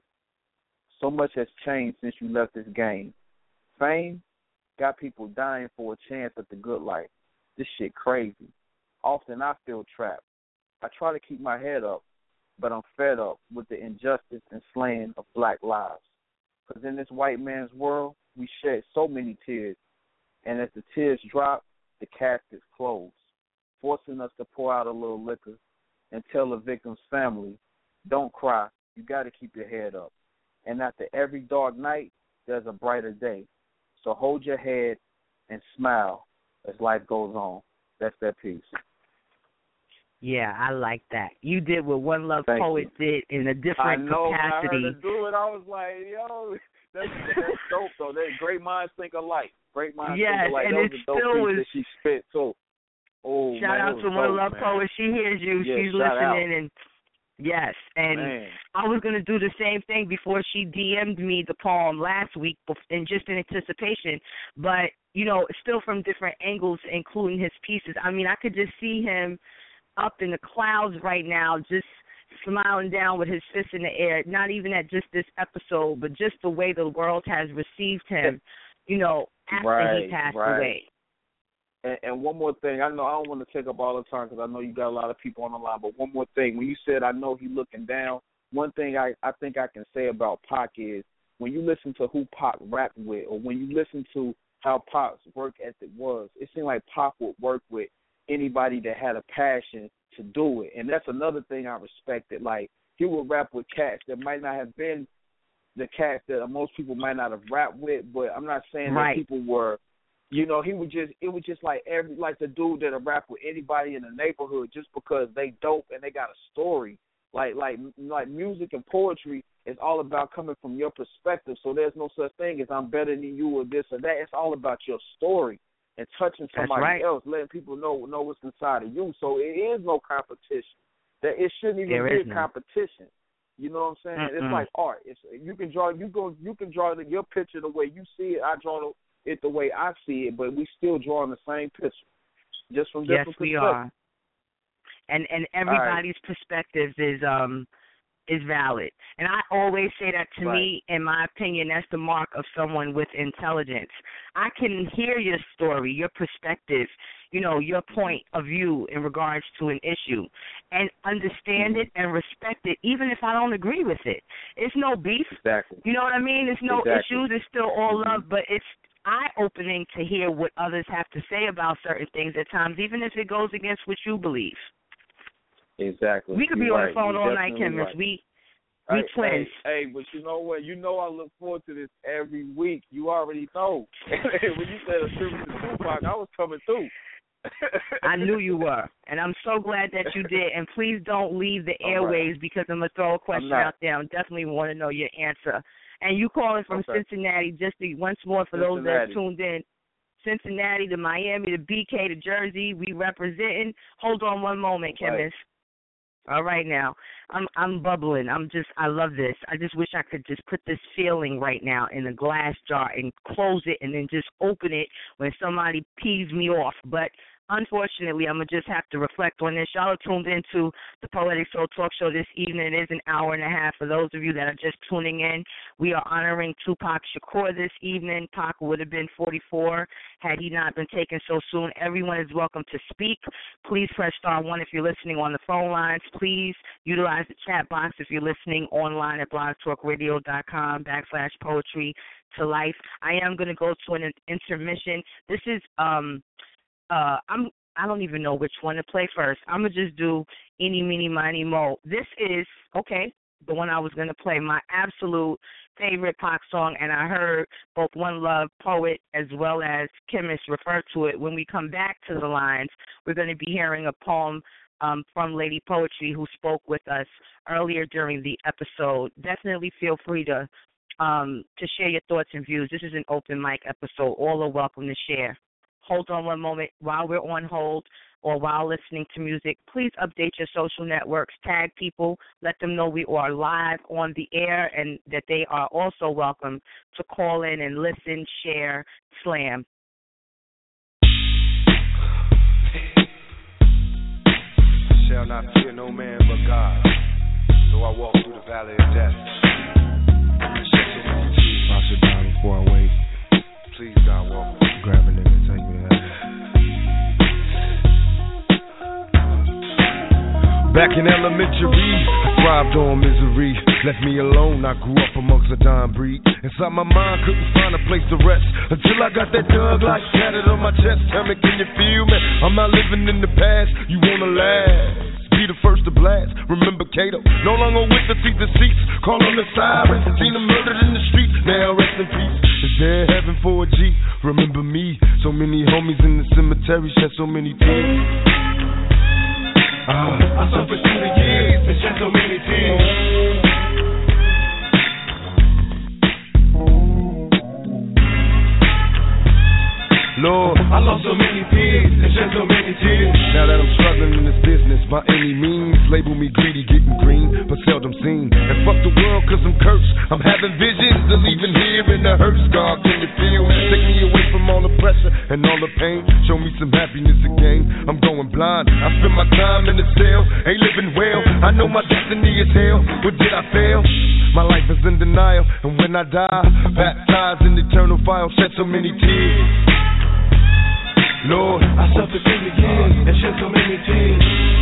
So much has changed since you left this game. Fame got people dying for a chance at the good life. This shit crazy. Often I feel trapped. I try to keep my head up, but I'm fed up with the injustice and slaying of black lives. Because in this white man's world, we shed so many tears. And as the tears drop, the caskets close, forcing us to pour out a little liquor and tell the victim's family, don't cry, you got to keep your head up. And after every dark night, there's a brighter day. So hold your head and smile as life goes on." That's that piece. Yeah, I like that. You did what One Love Thank Poet you. did in a different I know, capacity. I heard her do it. I was like, yo, that's, that's dope, though. That great minds think alike. Great minds yes, think alike. and That it was a dope still piece was, that she spit, too. Oh, shout man, out to One dope, Love man. Poet. She hears you. Yeah, She's shout listening. out. And yes, and man. I was going to do the same thing before she D M'd me the poem last week, and just in anticipation. But, you know, still from different angles, including his pieces. I mean, I could just see him up in the clouds right now, just smiling down with his fist in the air, not even at just this episode, but just the way the world has received him, you know, after right, he passed right. away. And, and one more thing, I know I don't want to take up all the time because I know you got a lot of people on the line, but one more thing. When you said, I know he looking down, one thing I, I think I can say about Pac is when you listen to who Pac rapped with, or when you listen to how Pac's work ethic was, it seemed like Pac would work with anybody that had a passion to do it. And that's another thing I respected. Like, he would rap with cats that might not have been the cats that most people might not have rapped with, but I'm not saying right. that people were, you know, he would just, it was just like every, like the dude that'll rap with anybody in the neighborhood just because they dope and they got a story. Like, like, like music and poetry is all about coming from your perspective. So there's no such thing as I'm better than you or this or that. It's all about your story and touching somebody right. else, letting people know know what's inside of you. So it is no competition. That it shouldn't even there be a no. competition. You know what I'm saying? Mm-mm. It's like art. It's you can draw you go you can draw the, your picture the way you see it. I draw it the way I see it, but we still drawing the same picture, just from different yes, perspectives. we are. And and everybody's right. perspectives is um is valid. And I always say that to right. me, in my opinion, that's the mark of someone with intelligence. I can hear your story, your perspective, you know, your point of view in regards to an issue, and understand it and respect it, even if I don't agree with it. It's no beef. Exactly. You know what I mean? It's no exactly. issues. It's still all love, but it's eye-opening to hear what others have to say about certain things at times, even if it goes against what you believe. Exactly. We could be You're on right. the phone You're all night, Chemist. Right. We we hey, twins. Hey, hey, but you know what? You know I look forward to this every week. You already know. When you said a tribute to Tupac, I was coming through. I knew you were, and I'm so glad that you did. And please don't leave the airways right. because I'm going to throw a question out there. I definitely want to know your answer. And you calling from okay. Cincinnati, just to, once more for Cincinnati. those that tuned in, Cincinnati to Miami to B K to Jersey, we representing. Hold on one moment, Chemist. Right. All right now, I'm I'm bubbling. I'm just I love this. I just wish I could just put this feeling right now in a glass jar and close it and then just open it when somebody pees me off. But unfortunately, I'm going to just have to reflect on this. Y'all are tuned into the Poetic Soul Talk Show this evening. It is an hour and a half. For those of you that are just tuning in, we are honoring Tupac Shakur this evening. Pac would have been forty-four had he not been taken so soon. Everyone is welcome to speak. Please press star one if you're listening on the phone lines. Please utilize the chat box if you're listening online at blogtalkradio.com backslash poetry to life. I am going to go to an intermission. This is... um. Uh, I'm. I don't even know which one to play first. I'm gonna just do Eeny, Meeny, Miny, Mo. This is okay. The one I was gonna play, my absolute favorite Pac song, and I heard both One Love Poet as well as Chemist refer to it. When we come back to the lines, we're gonna be hearing a poem um, from Lady Poetry, who spoke with us earlier during the episode. Definitely feel free to um, to share your thoughts and views. This is an open mic episode. All are welcome to share. Hold on one moment. While we're on hold or while listening to music, please update your social networks, tag people, let them know we are live on the air and that they are also welcome to call in and listen, share, slam. I shall not fear no man but God, though I walk through the valley of death. I should die before I wait. Please, God, walk with me. Grab a nigga, take me to heaven. Back in elementary, I thrived on misery. Left me alone, I grew up amongst a dying breed. Inside my mind, couldn't find a place to rest until I got that Doug like tatted on my chest. Tell me, can you feel me? I'm not living in the past, you wanna last. Be the first to blast. Remember Kato, no longer with the seat deceits. Call on the sirens, seen them murdered in the streets. Now rest in peace. Is there heaven for a G? Remember me, so many homies in the cemetery shed so many tears. Uh, I suffered through the years and shed so many tears. Lord, I lost so many peers and shed so many tears. Now that I'm struggling in this business by any means, label me greedy, getting green, but seldom seen. And fuck the world, cause I'm cursed. I'm having visions of leaving here in the hearse. God, can you feel me? Take me away from all the pressure and all the pain. Show me some happiness again. I'm going blind. I spend my time in the cell, ain't living well. I know my destiny is hell. What did I fail? My life is in denial, and when I die, baptized in eternal fire, shed so many tears. Lord, I suffered so many years and shed so many tears.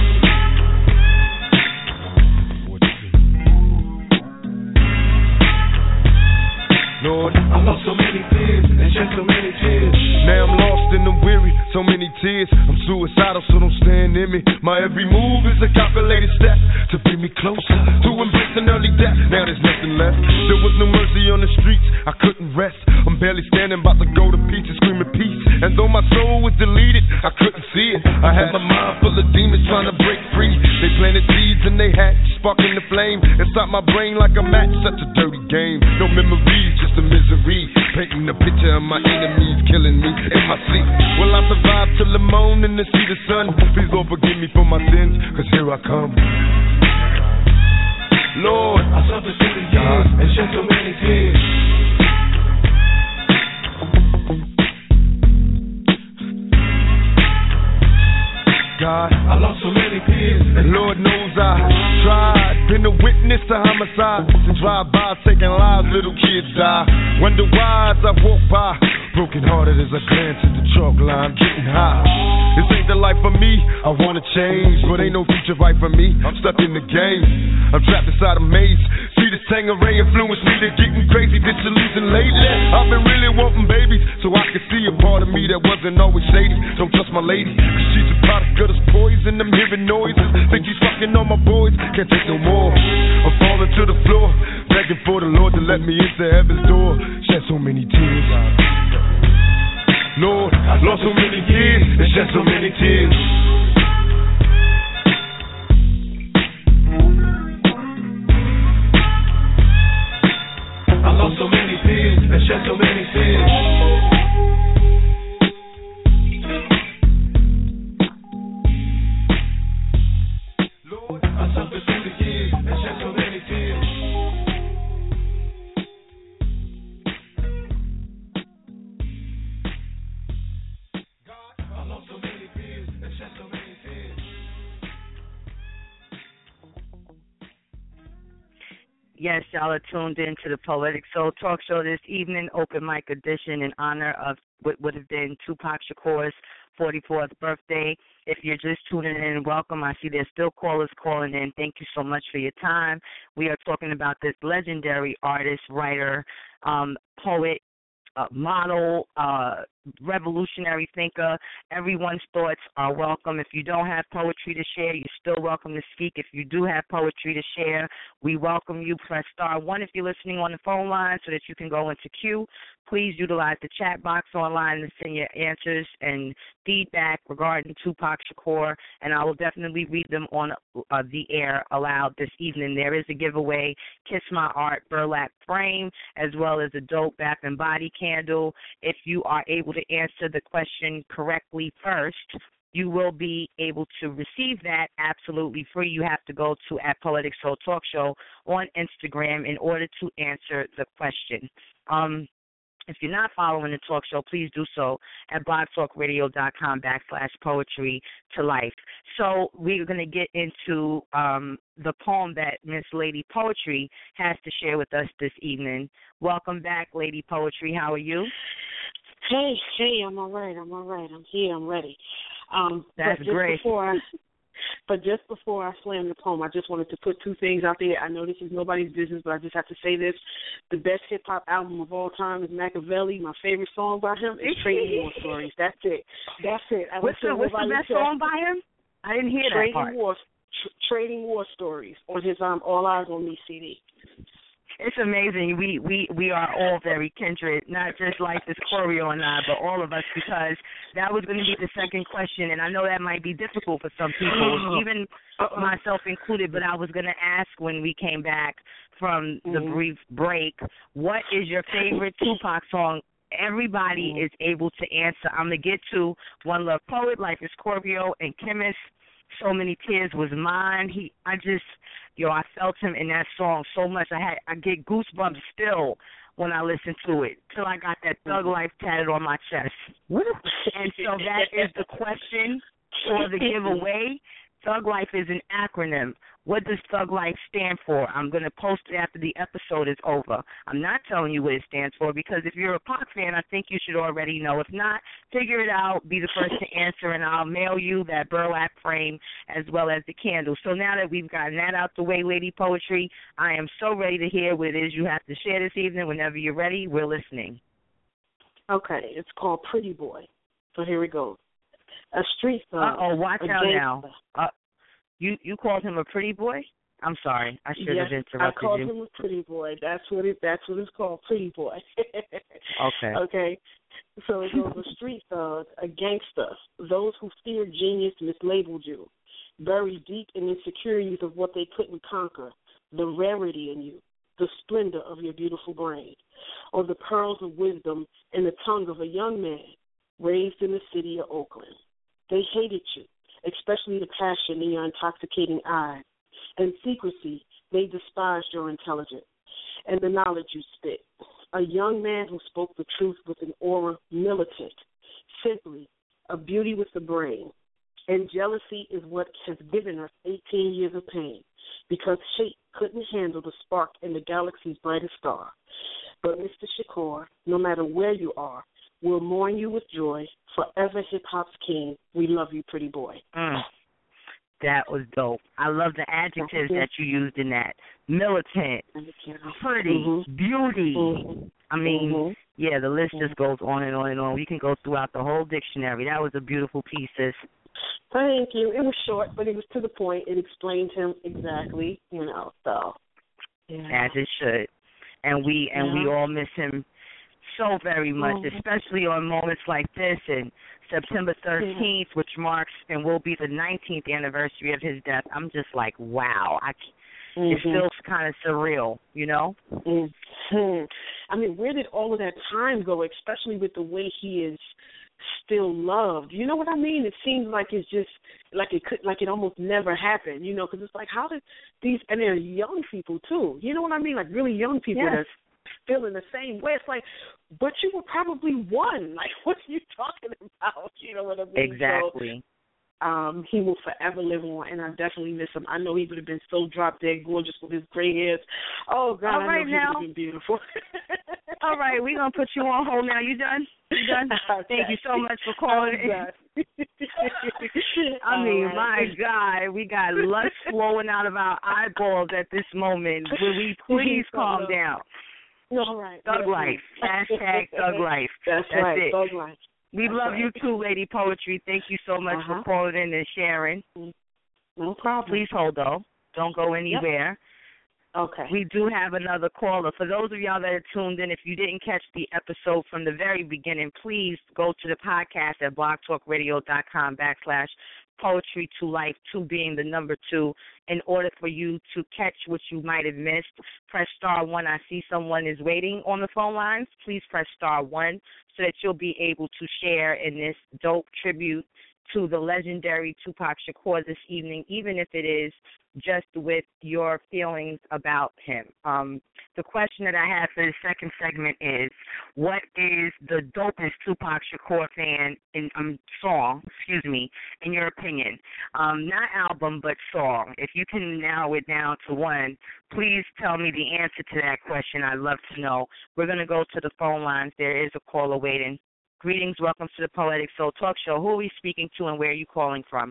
Lord, I lost so many tears and shed so many tears. Now I'm lost and I'm weary, so many tears. I'm suicidal, so don't stand in me. My every move is a calculated step to bring me closer to embracing early death. Now there's nothing left. There was no mercy on the streets, I couldn't rest. I'm barely standing, about to go to pieces, screaming peace. And though my soul was deleted, I couldn't see it. I had my mind full of demons trying to break free. They planted seeds and they hatched, sparking the flame inside my brain like a match. Such a dirty game. No memories, just a misery. Painting a picture of my enemies killing me in my sleep. Will I survive till the morning to see the sun? Please Lord forgive me for my sins, cause here I come. Lord, I suffered through the years and shed so many tears. God, I lost so many peers, and Lord knows I tried. Been a witness to homicides and drive-bys, taking lives, little kids die. Wonder why as I walk by, broken hearted as I glance at the chalk line, getting high. This ain't the life for me, I wanna change, but ain't no future right for me. I'm stuck in the game, I'm trapped inside a maze. See the Tangeray influence me to getting crazy, disillusioned lately. I've been really wanting babies, so I can see a part of me that wasn't always shady. Don't trust my lady, cause she's a product of this poison. I'm hearing noises, think she's fucking on my boys, can't take no more. I'm falling to the floor, begging for the Lord to let me into heaven's door. Shed so many tears, Lord, I lost so many years and shed so many tears. I lost so many tears and shed so many tears. Lord, I suffered through the years and shed so many tears. Yes, y'all are tuned in to the Poetic Soul Talk Show this evening, open mic edition in honor of what would have been Tupac Shakur's forty-fourth birthday. If you're just tuning in, welcome. I see there's still callers calling in. Thank you so much for your time. We are talking about this legendary artist, writer, um, poet, uh, model, uh, revolutionary thinker. Everyone's thoughts are welcome. If you don't have poetry to share, you're still welcome to speak. If you do have poetry to share, we welcome you. Press star one if you're listening on the phone line so that you can go into queue. Please utilize the chat box online to send your answers and feedback regarding Tupac Shakur, and I will definitely read them on uh, the air aloud this evening. There is a giveaway, Kiss My Art burlap frame, as well as a dope bath and body candle. If you are able to answer the question correctly first, you will be able to receive that absolutely free. You have to go to at Poetic Soul Talk Show on Instagram in order to answer the question. Um, If you're not following the talk show, please do so at blogtalkradio.com backslash poetry to life. So we're going to get into um, the poem that Miss Lady Poetry has to share with us this evening. Welcome back, Lady Poetry. How are you? Hey, hey, I'm all right. I'm all right. I'm here. I'm ready. Um, That's but just great. Before I, but just before I slam the poem, I just wanted to put two things out there. I know this is nobody's business, but I just have to say this. The best hip-hop album of all time is Machiavelli. My favorite song by him is Trading War Stories. That's it. That's it. I what's the, what's the best song by him? I didn't hear Trading that part. War, tr- Trading War Stories on his um, All Eyes on Me C D. It's amazing. We, we, we are all very kindred, not just like this Corio and I, but all of us, because that was going to be the second question, and I know that might be difficult for some people, even Uh-oh. myself included, but I was going to ask when we came back from the mm-hmm. brief break, what is your favorite Tupac song? Everybody mm-hmm. is able to answer. I'm going to get to One Love Poet, Life is Scorpio, and Chemist. So Many Tears Was Mine. He, I just, yo, I felt him in that song so much. I had, I get goosebumps still when I listen to it, till I got that Thug Life tatted on my chest. And so that is the question for the giveaway. Thug Life is an acronym. What does Thug Life stand for? I'm going to post it after the episode is over. I'm not telling you what it stands for because if you're a Pac fan, I think you should already know. If not, figure it out, be the first to answer, and I'll mail you that burlap frame as well as the candle. So now that we've gotten that out the way, Lady Poetry, I am so ready to hear what it is you have to share this evening. Whenever you're ready, we're listening. Okay, it's called Pretty Boy. So here we go. A street thug. Uh-oh, watch out now. Uh, you you called him a pretty boy? I'm sorry. I should yes, have interrupted I called you. him a pretty boy. That's what it that's what it's called, Pretty Boy. Okay. Okay. So it goes a street thug, a gangster, those who fear genius mislabeled you, buried deep in insecurities of what they couldn't conquer, the rarity in you, the splendor of your beautiful brain, or the pearls of wisdom in the tongue of a young man raised in the city of Oakland. They hated you, especially the passion in your intoxicating eyes. In secrecy, they despised your intelligence and the knowledge you spit. A young man who spoke the truth with an aura militant, simply a beauty with the brain. And jealousy is what has given us eighteen years of pain, because hate couldn't handle the spark in the galaxy's brightest star. But Mister Shakur, no matter where you are, we'll mourn you with joy, forever hip-hop's king. We love you, pretty boy. Mm. That was dope. I love the adjectives that you used in that. Militant, pretty, mm-hmm. beauty. Mm-hmm. I mean, mm-hmm. yeah, the list just goes on and on and on. We can go throughout the whole dictionary. That was a beautiful piece, sis. Thank you. It was short, but it was to the point. It explained him exactly, you know, so. Yeah. As it should. And we and yeah. we all miss him so very much, mm-hmm. especially on moments like this and September thirteenth, which marks and will be the nineteenth anniversary of his death. I'm just like, wow. I, mm-hmm. It feels kind of surreal, you know? Mm-hmm. I mean, where did all of that time go, especially with the way he is still loved? You know what I mean? It seems like it's just, like it could, like it almost never happened, you know, because it's like, how did these, and they're young people, too. You know what I mean? Like really young people yes. that's feeling the same way. It's like, but you were probably one. Like, what are you talking about? You know what I mean? Exactly. So, um, he will forever live on, and I definitely miss him. I know he would have been so drop dead gorgeous with his gray hairs. Oh, God, All I right, know he now. would have been beautiful. All right, we're going to put you on hold now. You done? You done? Okay. Thank you so much for calling in. I mean, right. my God, we got lust flowing out of our eyeballs at this moment. Will we please calm down? All right. Thug yes, Life. Hashtag Thug Life. That's, That's right. it. Thug Life. We That's love right. you too, Lady Poetry. Thank you so much uh-huh. for calling in and sharing. No problem. Please hold, though. Don't go anywhere. Yep. Okay. We do have another caller. For those of y'all that are tuned in, if you didn't catch the episode from the very beginning, please go to the podcast at blogtalkradio.com backslash poetry to life, two being the number two. In order for you to catch what you might have missed, press star one. I see someone is waiting on the phone lines. Please press star one so that you'll be able to share in this dope tribute to the legendary Tupac Shakur this evening, even if it is just with your feelings about him. Um, the question that I have for the second segment is, what is the dopest Tupac Shakur fan in um, song, excuse me, in your opinion? Um, not album, but song. If you can narrow it down to one, please tell me the answer to that question. I'd love to know. We're going to go to the phone lines. There is a caller waiting. Greetings, welcome to the Poetic Soul Talk Show. Who are we speaking to and where are you calling from?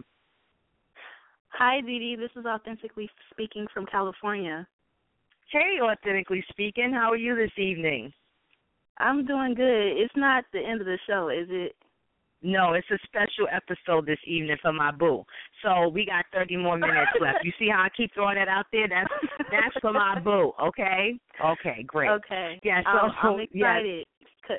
Hi, Dee Dee. This is Authentically Speaking from California. Hey, Authentically Speaking. How are you this evening? I'm doing good. It's not the end of the show, is it? No, it's a special episode this evening for my boo. So we got thirty more minutes left. You see how I keep throwing that out there? That's that's for my boo, okay? Okay, great. Okay. Yeah, so I'm, I'm excited. Yes.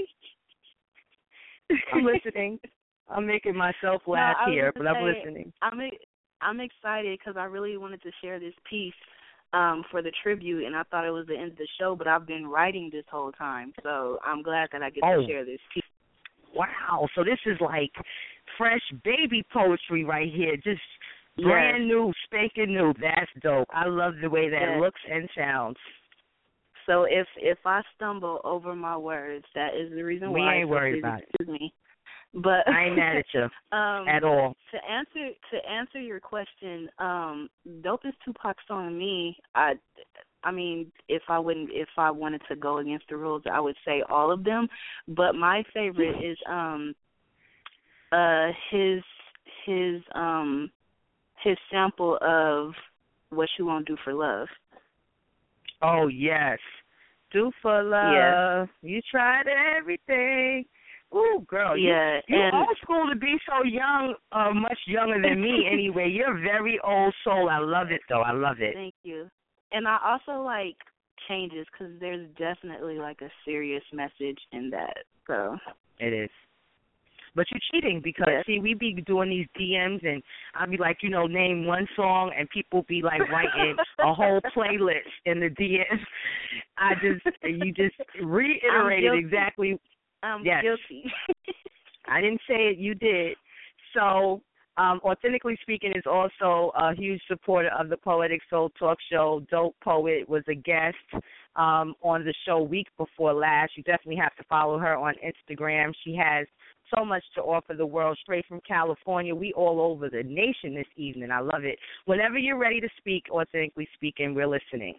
I'm listening. I'm making myself laugh no, here, but say, I'm listening. I'm I'm excited because I really wanted to share this piece um, for the tribute, and I thought it was the end of the show, but I've been writing this whole time, so I'm glad that I get oh. to share this piece. Wow, so this is like fresh baby poetry right here, just Brand new, spanking new. That's dope. I love the way that Yes. looks and sounds. So if if I stumble over my words, that is the reason We why. ain't so worried please about it. excuse me. But I ain't mad at you um, at all. To answer to answer your question, um, dopest Tupac song to me, I, I mean, if I wouldn't, if I wanted to go against the rules, I would say all of them. But my favorite is um, uh, his his um, his sample of "What You Won't Do for Love." Oh, yes. Do for love. Yeah. You tried everything. Ooh, girl. Yeah, You, you and- old school to be so young, uh, much younger than me anyway. You're very old soul. I love it, though. I love it. Thank you. And I also like changes because there's definitely like a serious message in that. So It is. But you're cheating because, Yes. see, we be doing these D Ms, and I'll be like, you know, name one song, and people be, like, writing a whole playlist in the D Ms. I just, you just reiterated I'm exactly. I'm Yes. guilty. I didn't say it, you did. So, um, Authentically Speaking is also a huge supporter of the Poetic Soul Talk Show. Dope Poet was a guest um, on the show week before last. You definitely have to follow her on Instagram. She has so much to offer the world, straight from California. We all over the nation this evening. I love it. Whenever you're ready to speak, Authentically Speaking, we're listening.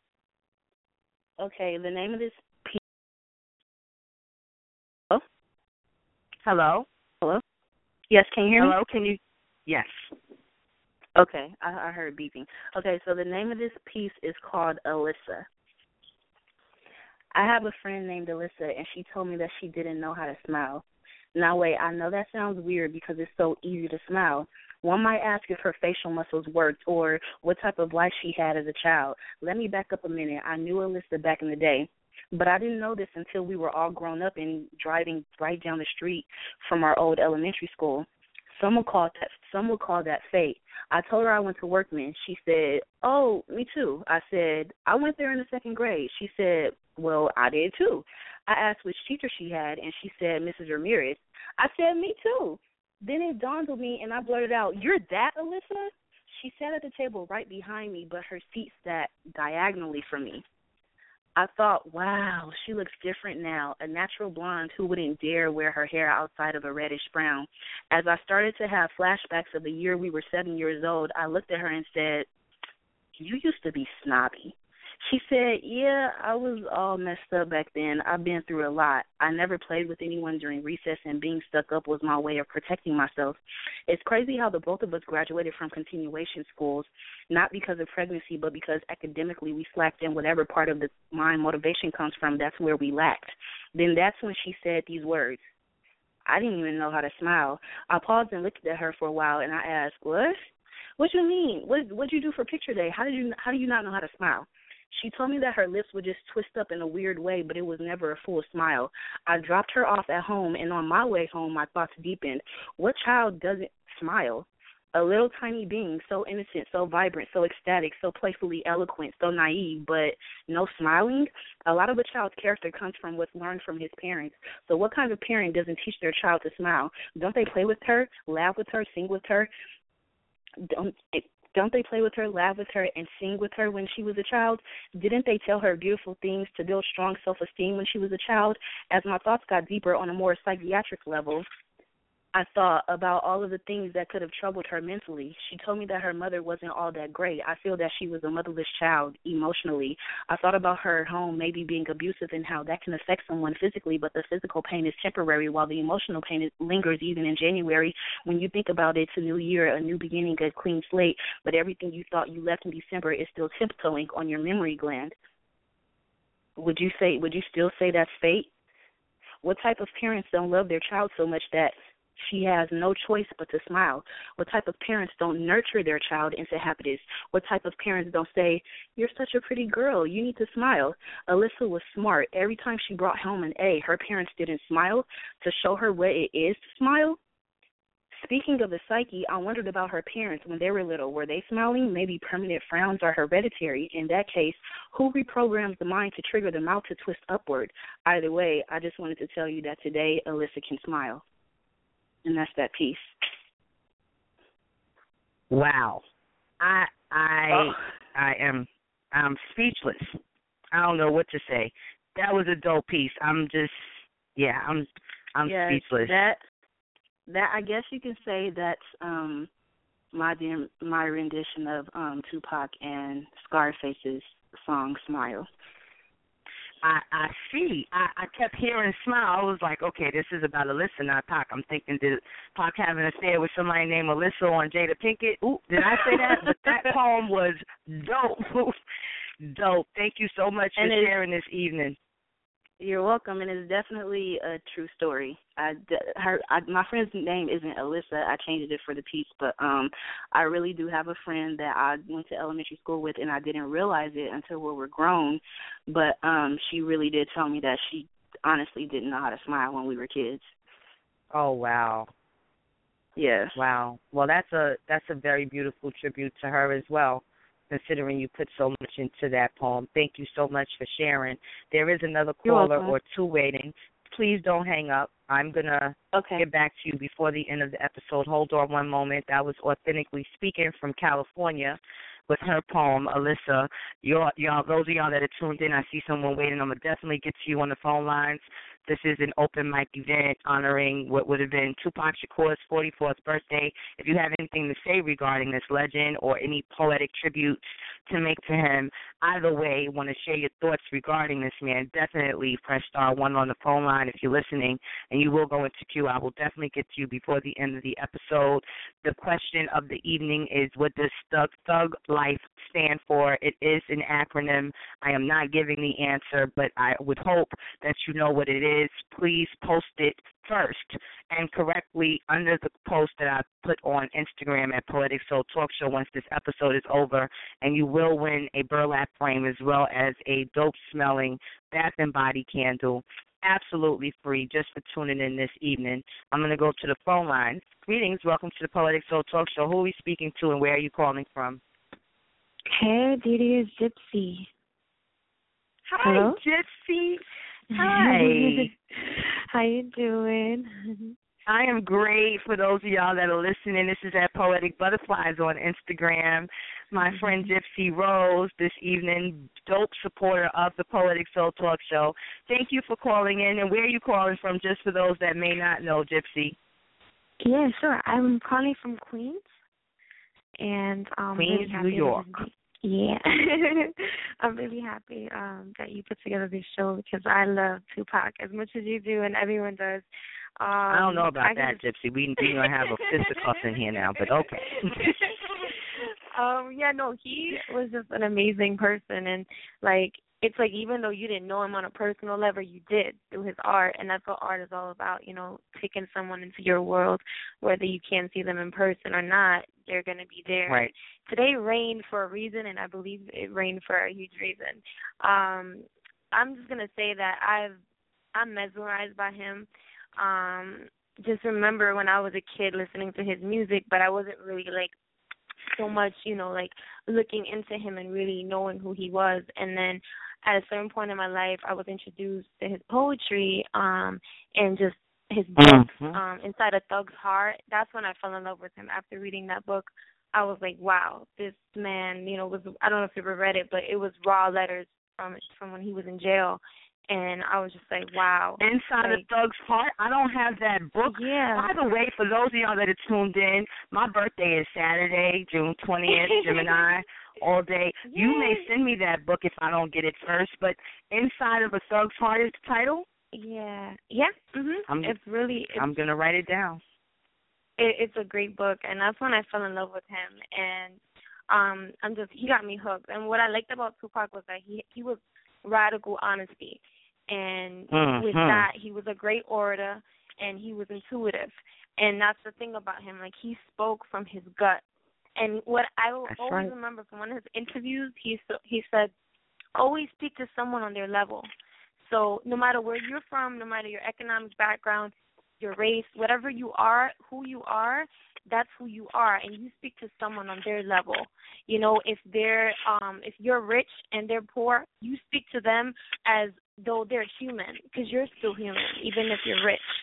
Okay, the name of this piece. Hello? Hello? Yes, can you hear me? Hello, can you? Yes. Okay, I, I heard beeping. Okay, so the name of this piece is called Alyssa. I have a friend named Alyssa, and she told me that she didn't know how to smile. Now, wait, I know that sounds weird because it's so easy to smile. One might ask if her facial muscles worked or what type of life she had as a child. Let me back up a minute. I knew Alyssa back in the day, but I didn't know this until we were all grown up and driving right down the street from our old elementary school. Some would call that some would call that fate. I told her I went to Workman. She said, "Oh, me too." I said, "I went there in the second grade." She said, "Well, I did too." I asked which teacher she had, and she said, Missus Ramirez. I said, "Me too." Then it dawned on me, and I blurted out, "You're that Alyssa?" She sat at the table right behind me, but her seat sat diagonally from me. I thought, wow, she looks different now, a natural blonde who wouldn't dare wear her hair outside of a reddish brown. As I started to have flashbacks of the year we were seven years old, I looked at her and said, "You used to be snobby." She said, "Yeah, I was all messed up back then. I've been through a lot. I never played with anyone during recess, and being stuck up was my way of protecting myself." It's crazy how the both of us graduated from continuation schools, not because of pregnancy, but because academically we slacked in whatever part of the mind motivation comes from. That's where we lacked. Then that's when she said these words. I didn't even know how to smile. I paused and looked at her for a while, and I asked, "What? What do you mean? What what'd you do for picture day? How did you how do you not know how to smile?" She told me that her lips would just twist up in a weird way, but it was never a full smile. I dropped her off at home, and on my way home, my thoughts deepened. What child doesn't smile? A little tiny being, so innocent, so vibrant, so ecstatic, so playfully eloquent, so naive, but no smiling? A lot of a child's character comes from what's learned from his parents. So what kind of parent doesn't teach their child to smile? Don't they play with her, laugh with her, sing with her? Don't it, Don't they play with her, laugh with her, and sing with her when she was a child? Didn't they tell her beautiful things to build strong self-esteem when she was a child? As my thoughts got deeper on a more psychiatric level, I thought about all of the things that could have troubled her mentally. She told me that her mother wasn't all that great. I feel that she was a motherless child emotionally. I thought about her at home maybe being abusive and how that can affect someone physically, but the physical pain is temporary while the emotional pain is, lingers even in January. When you think about it, it's a new year, a new beginning, a clean slate, but everything you thought you left in December is still tiptoeing on your memory gland. Would you say? Would you still say that's fate? What type of parents don't love their child so much that she has no choice but to smile? What type of parents don't nurture their child into happiness? What type of parents don't say, "You're such a pretty girl, you need to smile"? Alyssa was smart. Every time she brought home an A, her parents didn't smile to show her what it is to smile. Speaking of the psyche, I wondered about her parents when they were little. Were they smiling? Maybe permanent frowns are hereditary. In that case, who reprograms the mind to trigger the mouth to twist upward? Either way, I just wanted to tell you that today Alyssa can smile. And that's that piece. Wow. I I Oh. I am I'm speechless. I don't know what to say. That was a dope piece. I'm just yeah, I'm I'm yes, speechless. That that I guess you can say that's um my my rendition of um Tupac and Scarface's song Smile. I, I see. I, I kept hearing Smile. I was like, okay, this is about Alyssa, not Pac. I'm thinking, did Pac have an affair with somebody named Alyssa on Jada Pinkett? Ooh, did I say that? But that poem was dope. Dope. Thank you so much and for sharing this evening. You're welcome, and it's definitely a true story. I, her, I, my friend's name isn't Alyssa. I changed it for the piece, but um, I really do have a friend that I went to elementary school with, and I didn't realize it until we were grown. But um, she really did tell me that she honestly didn't know how to smile when we were kids. Oh wow. Yeah. Wow. Well, that's a that's a very beautiful tribute to her as well, considering you put so much into that poem. Thank you so much for sharing. There is another caller or two waiting. Please don't hang up. I'm going to okay. get back to you before the end of the episode. Hold on one moment. That was Authentically Speaking from California with her poem, Alyssa. Y'all, y'all, those of y'all that are tuned in, I see someone waiting. I'm going to definitely get to you on the phone lines. This is an open mic event honoring what would have been Tupac Shakur's forty-fourth birthday. If you have anything to say regarding this legend or any poetic tributes to make to him, either way, want to share your thoughts regarding this man, definitely press star one on the phone line if you're listening, and you will go into queue. I will definitely get to you before the end of the episode. The question of the evening is, what does Thug, Thug Life stand for? It is an acronym. I am not giving the answer, but I would hope that you know what it is. Please post it first and correctly under the post that I put on Instagram at Poetic Soul Talk Show once this episode is over, and you will win a burlap frame as well as a dope-smelling Bath and Body candle, absolutely free, just for tuning in this evening. I'm going to go to the phone line. Greetings. Welcome to the Poetic Soul Talk Show. Who are we speaking to, and where are you calling from? Hey, Didi, is Gypsy. Hi, Hello? Gypsy. Hi. How you doing? I am great. For those of y'all that are listening, this is at Poetic Butterflies on Instagram. My friend Gypsy Rose this evening, dope supporter of the Poetic Soul Talk Show. Thank you for calling in. And where are you calling from, just for those that may not know, Gypsy? Yeah, sure. I'm calling from Queens. And um, Queens, really happy New York. To Yeah. I'm really happy um, that you put together this show because I love Tupac as much as you do and everyone does. Um, I don't know about I that, just... Gypsy. We we gonna have a fisticuffs in here now, but okay. um, yeah, no, he was just an amazing person, and like it's like even though you didn't know him on a personal level, you did through his art, and that's what art is all about. You know, taking someone into your world, whether you can see them in person or not, they're gonna be there. Right. Today rained for a reason, and I believe it rained for a huge reason. Um, I'm just gonna say that I've I'm mesmerized by him. Um, just remember when I was a kid listening to his music, but I wasn't really like so much, you know, like looking into him and really knowing who he was. And then at a certain point in my life, I was introduced to his poetry um, and just his books, mm-hmm. um, Inside a Thug's Heart. That's when I fell in love with him. After reading that book, I was like, wow, this man, you know, was I don't know if you ever read it, but it was raw letters from from when he was in jail. And I was just like, wow. Inside like, a Thug's Heart? I don't have that book. Yeah. By the way, for those of y'all that are tuned in, my birthday is Saturday, June twentieth, Gemini, all day. Yay. You may send me that book if I don't get it first, but Inside of a Thug's Heart is the title? Yeah. Yeah. Mhm. I'm, it's really. It's, I'm going to write it down. It, it's a great book, and that's when I fell in love with him. And um, I'm just, he got me hooked. And what I liked about Tupac was that he he was radical honesty. And mm-hmm. with that, he was a great orator, and he was intuitive. And that's the thing about him. Like, he spoke from his gut. And what I will that's always right. remember from one of his interviews, he, he said, always speak to someone on their level. So no matter where you're from, no matter your economic background, your race, whatever you are, who you are, that's who you are, and you speak to someone on their level. You know, if they're um, if you're rich and they're poor, you speak to them as though they're human, because you're still human, even if you're rich.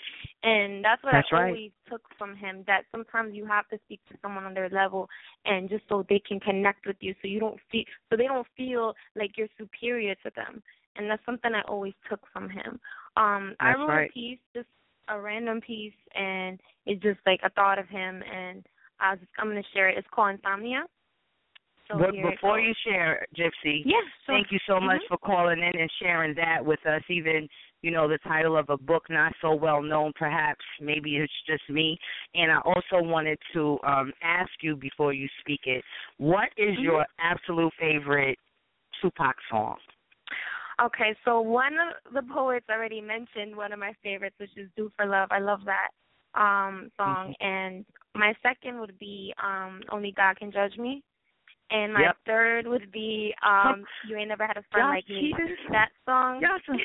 And that's what That's I right. always took from him, that sometimes you have to speak to someone on their level and just so they can connect with you so you don't feel so they don't feel like you're superior to them. And that's something I always took from him. Um I That's wrote right. a piece, just a random piece, and it's just like a thought of him, and I was just, I'm gonna share it. It's called Insomnia. So But here it before goes. you share, Gypsy, Yeah, sure. thank you so much Mhm. for calling in and sharing that with us. Even, you know, the title of a book not so well known, perhaps. Maybe it's just me. And I also wanted to um, ask you before you speak it, what is Mhm. your absolute favorite Tupac song? Okay, so one of the poets already mentioned one of my favorites, which is "Do for Love." I love that um, song. Mm-hmm. And my second would be um, "Only God Can Judge Me." And my Yep. third would be um, "You Ain't Never Had a Friend Y'all Like Me." cheaters. That song. Y'all some-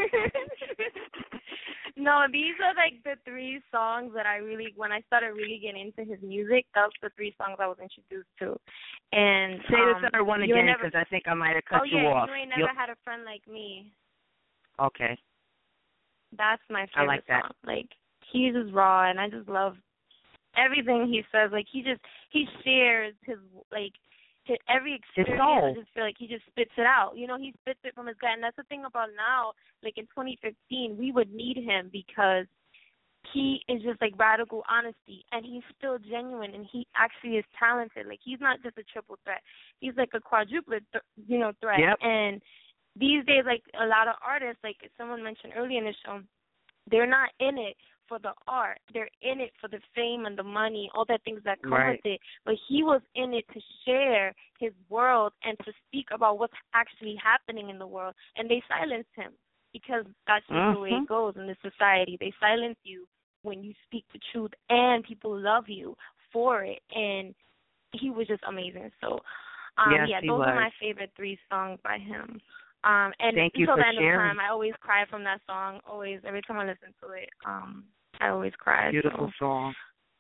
No, these are like the three songs that I really, when I started really getting into his music, those were the three songs I was introduced to. And Say um, the third one You Ain't again Never- because I think I might have cut oh, you yeah, off. You Ain't Never You'll- Had a Friend Like Me. Okay. That's my I favorite like that. song. Like, he's just raw, and I just love everything he says. Like, he just, he shares his, like, his, every His experience. soul. I just feel like he just spits it out. You know, he spits it from his gut. And that's the thing about now, like, in twenty fifteen, we would need him because he is just, like, radical honesty. And he's still genuine, and he actually is talented. Like, he's not just a triple threat. He's, like, a quadruplet, th- you know, threat. Yep. And these days, like, a lot of artists, like someone mentioned earlier in the show, they're not in it for the art. They're in it for the fame and the money, all the things that come Right. with it. But he was in it to share his world and to speak about what's actually happening in the world. And they silenced him because that's just the way Mhm. it goes in this society. They silence you when you speak the truth, and people love you for it. And he was just amazing. So, um, Yes, yeah, he those was. are my favorite three songs by him. Um, and Thank you until for the end sharing. of time, I always cry from that song. Always, every time I listen to it, um, I always cry. Beautiful So, song.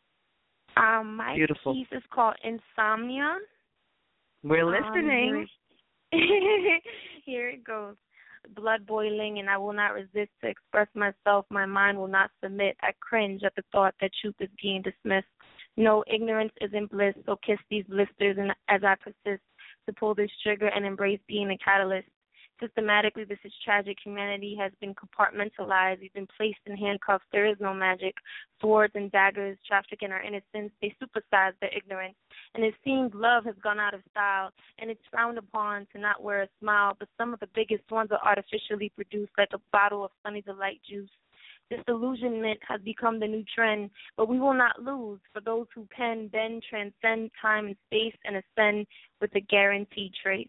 um, my Beautiful. piece is called Insomnia. We're Um, listening. here, here it goes. Blood boiling, and I will not resist to express myself. My mind will not submit. I cringe at the thought that truth is being dismissed. No, ignorance isn't bliss, so kiss these blisters and as I persist to pull this trigger and embrace being a catalyst. Systematically, this is tragic. Humanity has been compartmentalized. We've been placed in handcuffs. There is no magic. Swords and daggers traffic in our innocence. They supersize their ignorance. And it seems love has gone out of style, and it's frowned upon to not wear a smile, but some of the biggest ones are artificially produced, like a bottle of Sunny Delight juice. Disillusionment has become the new trend, but we will not lose. For those who pen, bend, transcend time and space, and ascend with a guaranteed trace.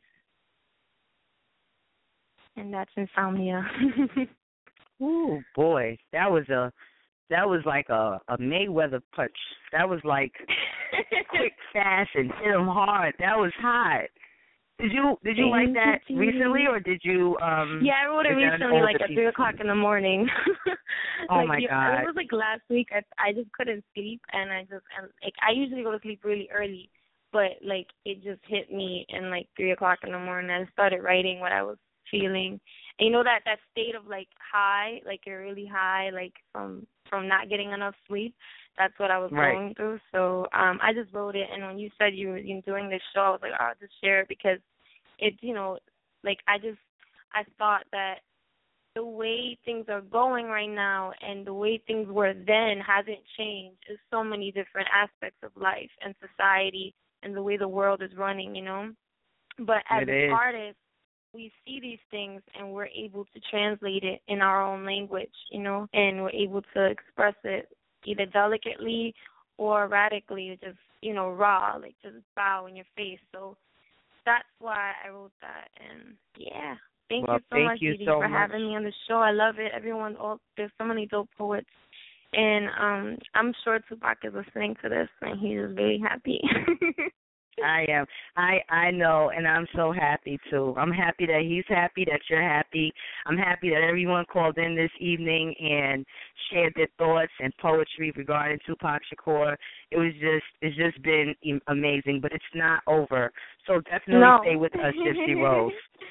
And that's Insomnia. Ooh, boy, that was a that was like a, a Mayweather punch. That was like quick, fast, and hit him hard. That was hot. Did you did you write that recently, or did you? um Yeah, I wrote it is that an recently, older like at piece? three o'clock in the morning. Oh, like, my yeah, God. It was like last week. I I just couldn't sleep, and I just and like I usually go to sleep really early, but like it just hit me in like three o'clock in the morning. I started writing what I was feeling. And you know that that state of like high, like you're really high, like from from not getting enough sleep. That's what I was Right. going through. So um I just wrote it, and when you said you were you know, doing this show, I was like, oh, I'll just share it because it, you know, like I just I thought that the way things are going right now and the way things were then hasn't changed. There's so many different aspects of life and society and the way the world is running, you know. But as It an is. artist, we see these things and we're able to translate it in our own language, you know, and we're able to express it either delicately or radically, just, you know, raw, like just bow in your face. So that's why I wrote that. And yeah, thank Well, you so thank much, you Didi, so for much. having me on the show. I love it. Everyone, all, there's so many dope poets. And um, I'm sure Tupac is listening to this, and he's just very happy. I am. I I know, and I'm so happy too. I'm happy that he's happy, that you're happy. I'm happy that everyone called in this evening and shared their thoughts and poetry regarding Tupac Shakur. It was just, it's just been amazing, but it's not over. So definitely No. stay with us, Gypsy Rose.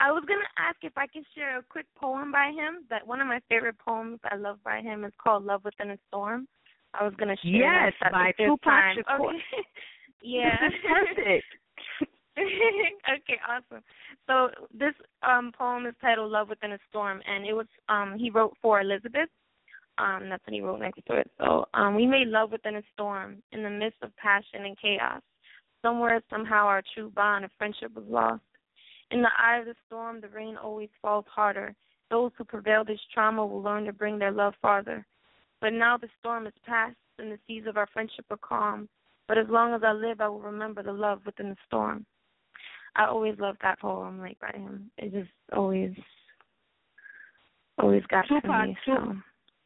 I was gonna ask if I could share a quick poem by him. That one of my favorite poems I love by him is called "Love Within a Storm." I was gonna share Yes, that by at this Tupac time. Shakur. Okay. Yeah. This is perfect. Okay, awesome. So this um poem is titled "Love Within a Storm," and it was um he wrote for Elizabeth. Um, that's what he wrote next to it. So um, we made love within a storm in the midst of passion and chaos. Somewhere, somehow, our true bond of friendship was lost. In the eye of the storm, the rain always falls harder. Those who prevail this trauma will learn to bring their love farther. But now the storm is past, and the seas of our friendship are calm. But as long as I live, I will remember the love within the storm. I always loved that poem, like by him. It just always, always got Tupac, to me. So.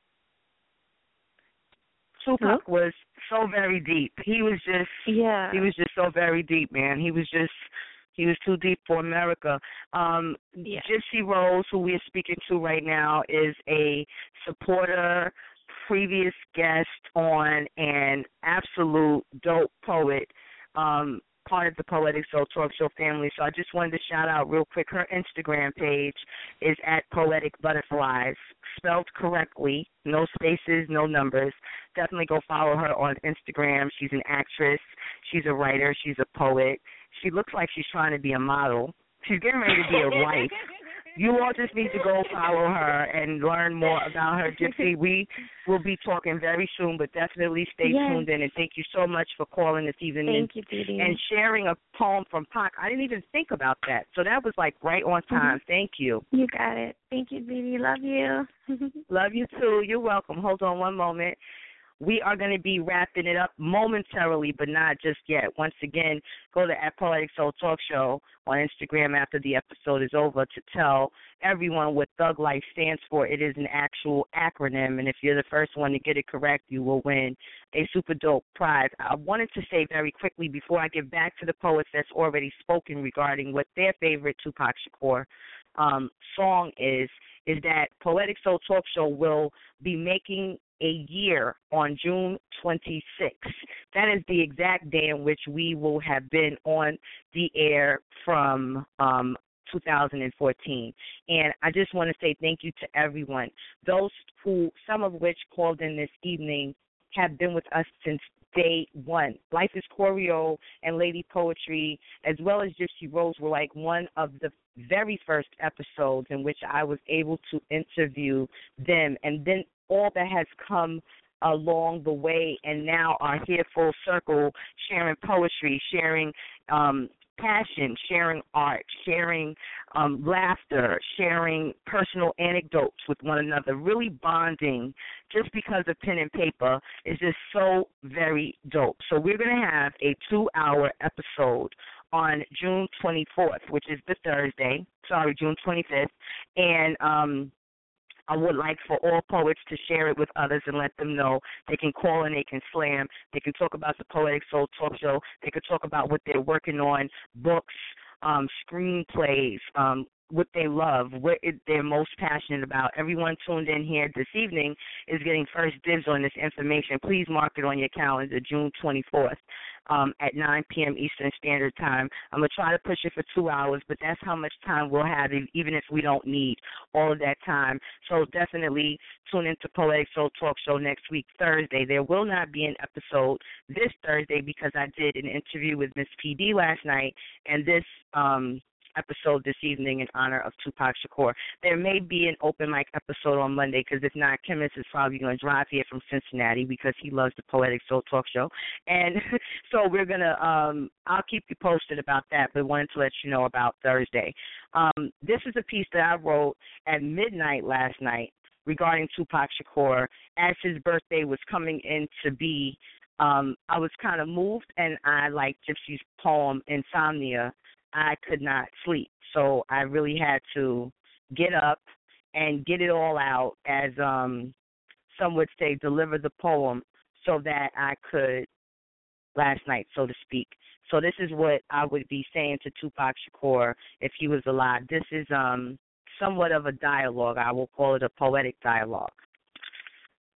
Tupac was so very deep. He was just yeah. He was just so very deep, man. He was just he was too deep for America. Um, yeah. Gypsy Rose, who we're speaking to right now, is a supporter, previous guest on an absolute dope poet. Um, part of the Poetic Soul Talk Show family. So I just wanted to shout out real quick. Her Instagram page is at Poetic Butterflies, spelled correctly, no spaces, no numbers. Definitely go follow her on Instagram. She's an actress. She's a writer. She's a poet. She looks like she's trying to be a model. She's getting ready to be a wife. You all just need to go follow her and learn more about her, Gypsy. We will be talking very soon, but definitely stay yes. tuned in. And thank you so much for calling this evening thank you, Didi. and sharing a poem from Pac. I didn't even think about that. So that was, like, right on time. Mm-hmm. Thank you. You got it. Thank you, Didi. Love you. Love you, too. You're welcome. Hold on one moment. We are going to be wrapping it up momentarily, but not just yet. Once again, go to at Poetic Soul Talk Show on Instagram after the episode is over to tell everyone what Thug Life stands for. It is an actual acronym, and if you're the first one to get it correct, you will win a super dope prize. I wanted to say very quickly before I get back to the poets that's already spoken regarding what their favorite Tupac Shakur um, song is, is that Poetic Soul Talk Show will be making a year on June twenty-sixth. That is the exact day in which we will have been on the air from um, two thousand fourteen. And I just want to say thank you to everyone. Those who, some of which called in this evening, have been with us since day one. Life is Choreo and Lady Poetry, as well as Gypsy Rose, were like one of the very first episodes in which I was able to interview them. And then all that has come along the way and now are here full circle, sharing poetry, sharing um, passion, sharing art, sharing um, laughter, sharing personal anecdotes with one another, really bonding just because of pen and paper is just so very dope. So we're going to have a two-hour episode on June twenty-fourth, which is the Thursday, sorry, June twenty-fifth, and um, I would like for all poets to share it with others and let them know they can call and they can slam. They can talk about the Poetic Soul Talk Show. They can talk about what they're working on, books, um, screenplays, um, what they love, what it, they're most passionate about. Everyone tuned in here this evening is getting first dibs on this information. Please mark it on your calendar, June twenty-fourth. Um, at nine p.m. Eastern Standard Time. I'm going to try to push it for two hours, but that's how much time we'll have, even if we don't need all of that time. So definitely tune into Poetic Soul Talk Show next week, Thursday. There will not be an episode this Thursday because I did an interview with Miss P D last night, and this um, episode this evening in honor of Tupac Shakur. There may be an open mic episode on Monday because if not, Chemist is probably going to drive here from Cincinnati because he loves the Poetic Soul Talk Show. And so we're going to, um, I'll keep you posted about that, but wanted to let you know about Thursday. Um, this is a piece that I wrote at midnight last night regarding Tupac Shakur as his birthday was coming in to be. Um, I was kind of moved, and I, like Gypsy's poem, Insomnia, I could not sleep. So I really had to get up and get it all out, as um, some would say, deliver the poem so that I could, last night, so to speak. So this is what I would be saying to Tupac Shakur if he was alive. This is um, somewhat of a dialogue. I will call it a poetic dialogue.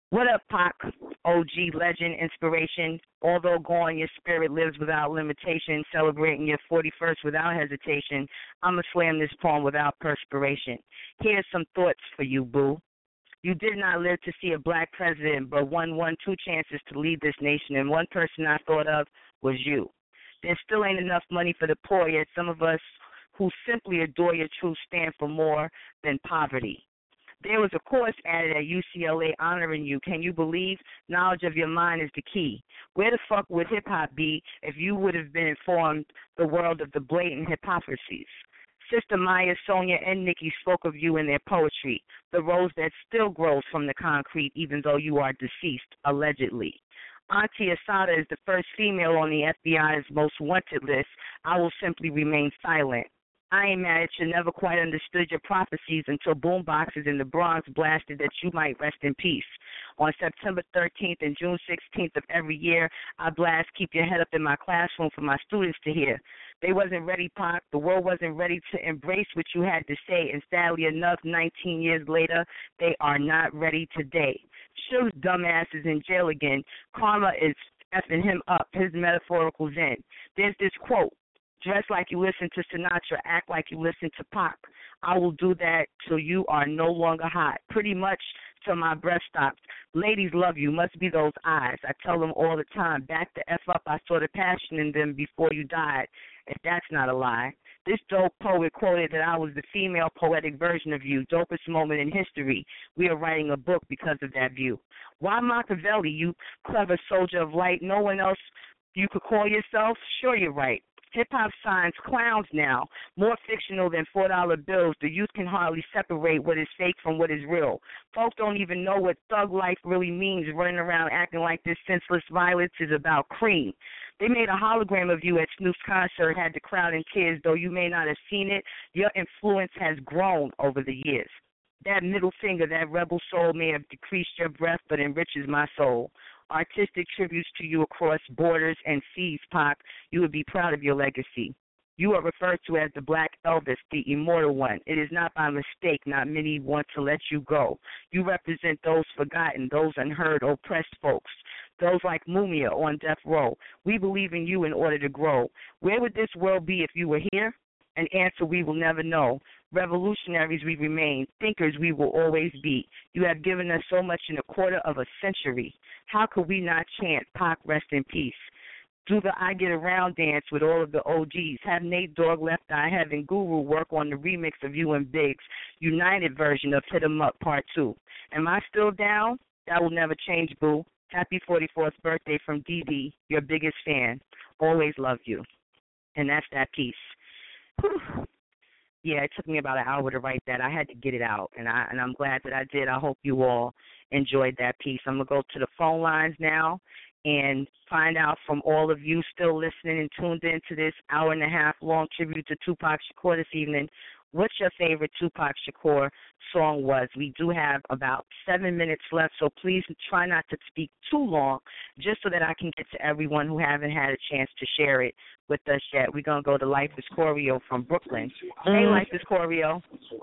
What up, Pac? O G, legend, inspiration. Although gone, your spirit lives without limitation. Celebrating your forty-first without hesitation. I'ma slam this poem without perspiration. Here's some thoughts for you, boo. You did not live to see a black president, but one won two chances to lead this nation, and one person I thought of was you. There still ain't enough money for the poor, yet some of us who simply adore your truth stand for more than poverty. There was a course added at U C L A honoring you. Can you believe? Knowledge of your mind is the key. Where the fuck would hip-hop be if you would have been informed the world of the blatant hypocrisies? Sister Maya, Sonia, and Nikki spoke of you in their poetry, the rose that still grows from the concrete even though you are deceased, allegedly. Auntie Asada is the first female on the F B I's most wanted list. I will simply remain silent. I ain't mad at you, never quite understood your prophecies until boomboxes in the Bronx blasted that you might rest in peace. On September thirteenth and June sixteenth of every year, I blast Keep Your Head Up in my classroom for my students to hear. They wasn't ready, Pac. The world wasn't ready to embrace what you had to say, and sadly enough, nineteen years later, they are not ready today. Suge's dumbass is in jail again. Karma is effing him up, his metaphorical zen. There's this quote. Dress like you listen to Sinatra, act like you listen to Pac. I will do that till you are no longer hot. Pretty much till my breath stops. Ladies love you, must be those eyes. I tell them all the time, back the F up, I saw the passion in them before you died. If that's not a lie. This dope poet quoted that I was the female poetic version of you, dopest moment in history. We are writing a book because of that view. Why Machiavelli, you clever soldier of light? No one else you could call yourself? Sure, you're right. Hip-hop signs clowns now, more fictional than four dollar bills. The youth can hardly separate what is fake from what is real. Folks don't even know what thug life really means, running around acting like this senseless violence is about cream. They made a hologram of you at Snoop's concert, had the crowd in tears. Though you may not have seen it, your influence has grown over the years. That middle finger, that rebel soul may have decreased your breath, but enriches my soul. Artistic tributes to you across borders and seas, Pac. You would be proud of your legacy. You are referred to as the Black Elvis, the immortal one. It is not by mistake not many want to let you go. You represent those forgotten, those unheard, oppressed folks, those like Mumia on death row. We believe in you in order to grow. Where would this world be if you were here? An answer we will never know. Revolutionaries we remain, thinkers we will always be. You have given us so much in a quarter of a century. How could we not chant, Pac, rest in peace? Do the I Get Around dance with all of the O Gs. Have Nate Dogg, Left Eye, having Guru work on the remix of you and Biggs' United version of Hit 'Em Up Part two. Am I still down? That will never change, boo. Happy forty-fourth birthday from D D, your biggest fan. Always love you. And that's that piece. Whew. Yeah, it took me about an hour to write that. I had to get it out, and, I, and I'm glad that I did. I hope you all enjoyed that piece. I'm going to go to the phone lines now and find out from all of you still listening and tuned in to this hour and a half long tribute to Tupac Shakur this evening, what your favorite Tupac Shakur song was. We do have about seven minutes left, so please try not to speak too long, just so that I can get to everyone who haven't had a chance to share it with us yet. We're going to go to Life is Choreo from Brooklyn. Hey, Life is Choreo.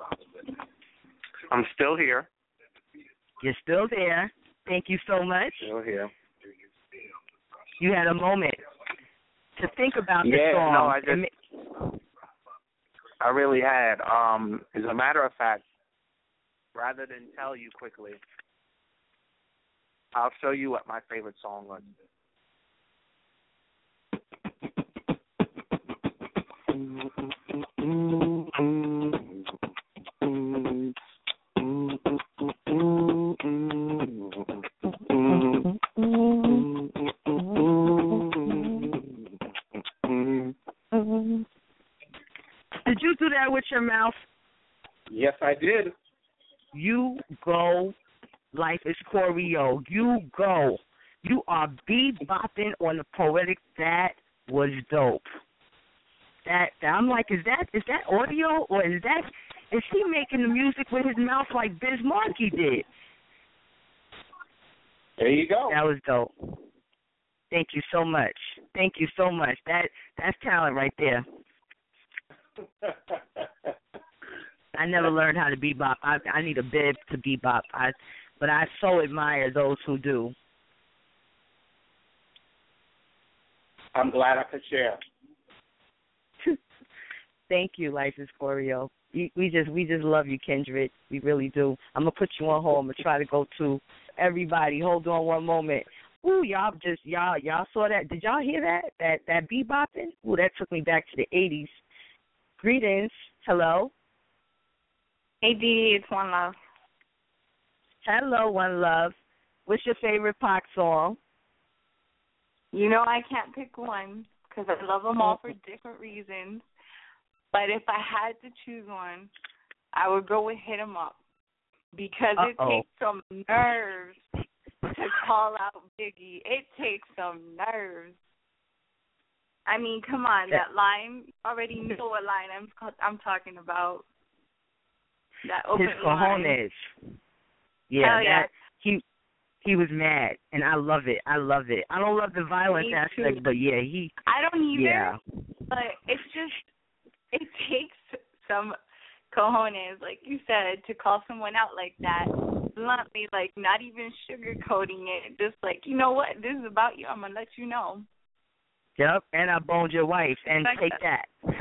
I'm still here. You're still there. Thank you so much. Still here. You had a moment to think about the yeah, song. no, I just, I really had. Um, as a matter of fact, rather than tell you quickly, I'll show you what my favorite song was. Did you do that with your mouth? Yes, I did. You go, Life is Choreo. You go. You are bebopping on the poetic. That was dope. That, that I'm like, is that is that audio or is that is he making the music with his mouth like Biz Markie did? There you go. That was dope. Thank you so much. Thank you so much. That that's talent right there. I never learned how to bebop. I I need a bib to bebop. I but I so admire those who do. I'm glad I could share. Thank you, License Choreo. We, we just we just love you, Kindred. We really do. I'm gonna put you on hold. I'm gonna try to go to everybody. Hold on one moment. Ooh, y'all just y'all y'all saw that? Did y'all hear that? That that bebopping? Ooh, that took me back to the eighties. Greetings. Hello. Hey, Dee, it's One Love. Hello, One Love. What's your favorite Pac song? You know I can't pick one because I love them all for different reasons. But if I had to choose one, I would go with Hit 'Em Up because Uh-oh. it takes some nerves to call out Biggie. It takes some nerves. I mean, come on, that line, you already know what line I'm I'm talking about. That open His cojones. line. Yeah, Hell yeah. that he he was mad, and I love it. I love it. I don't love the violence Me aspect, too. but yeah, he. I don't either. Yeah. But it's just, it takes some cojones, like you said, to call someone out like that, bluntly, like not even sugarcoating it, just like, you know what, this is about you, I'm going to let you know. Yep, and I boned your wife, and Like take that. that.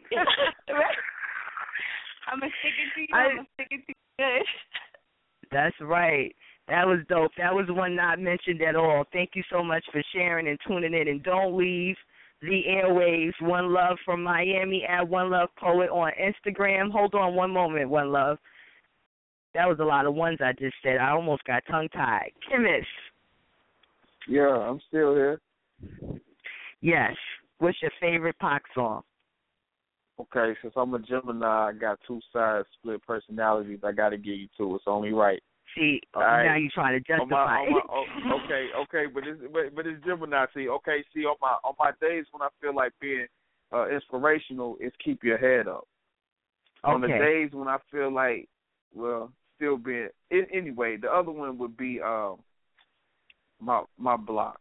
I'm going to stick it to you, I- I'm going to stick it to you good. That's right. That was dope. That was one not mentioned at all. Thank you so much for sharing and tuning in, and don't leave the airwaves. One Love from Miami at One Love Poet on Instagram. Hold on one moment, One Love. That was a lot of ones I just said. I almost got tongue-tied. Chemist. Yeah, I'm still here. Yes. What's your favorite Pac song? Okay, since I'm a Gemini, I got two sides, split personalities. I got to give you two. It's only right. See, All now right. you're trying to On my, justify on my, it. oh, okay, okay, but it's but, but it's Gemini. See, okay, see, on my on my days when I feel like being uh, inspirational, is keep your head up. On the Okay. days when I feel like, well, still being it, anyway. The other one would be um my my block.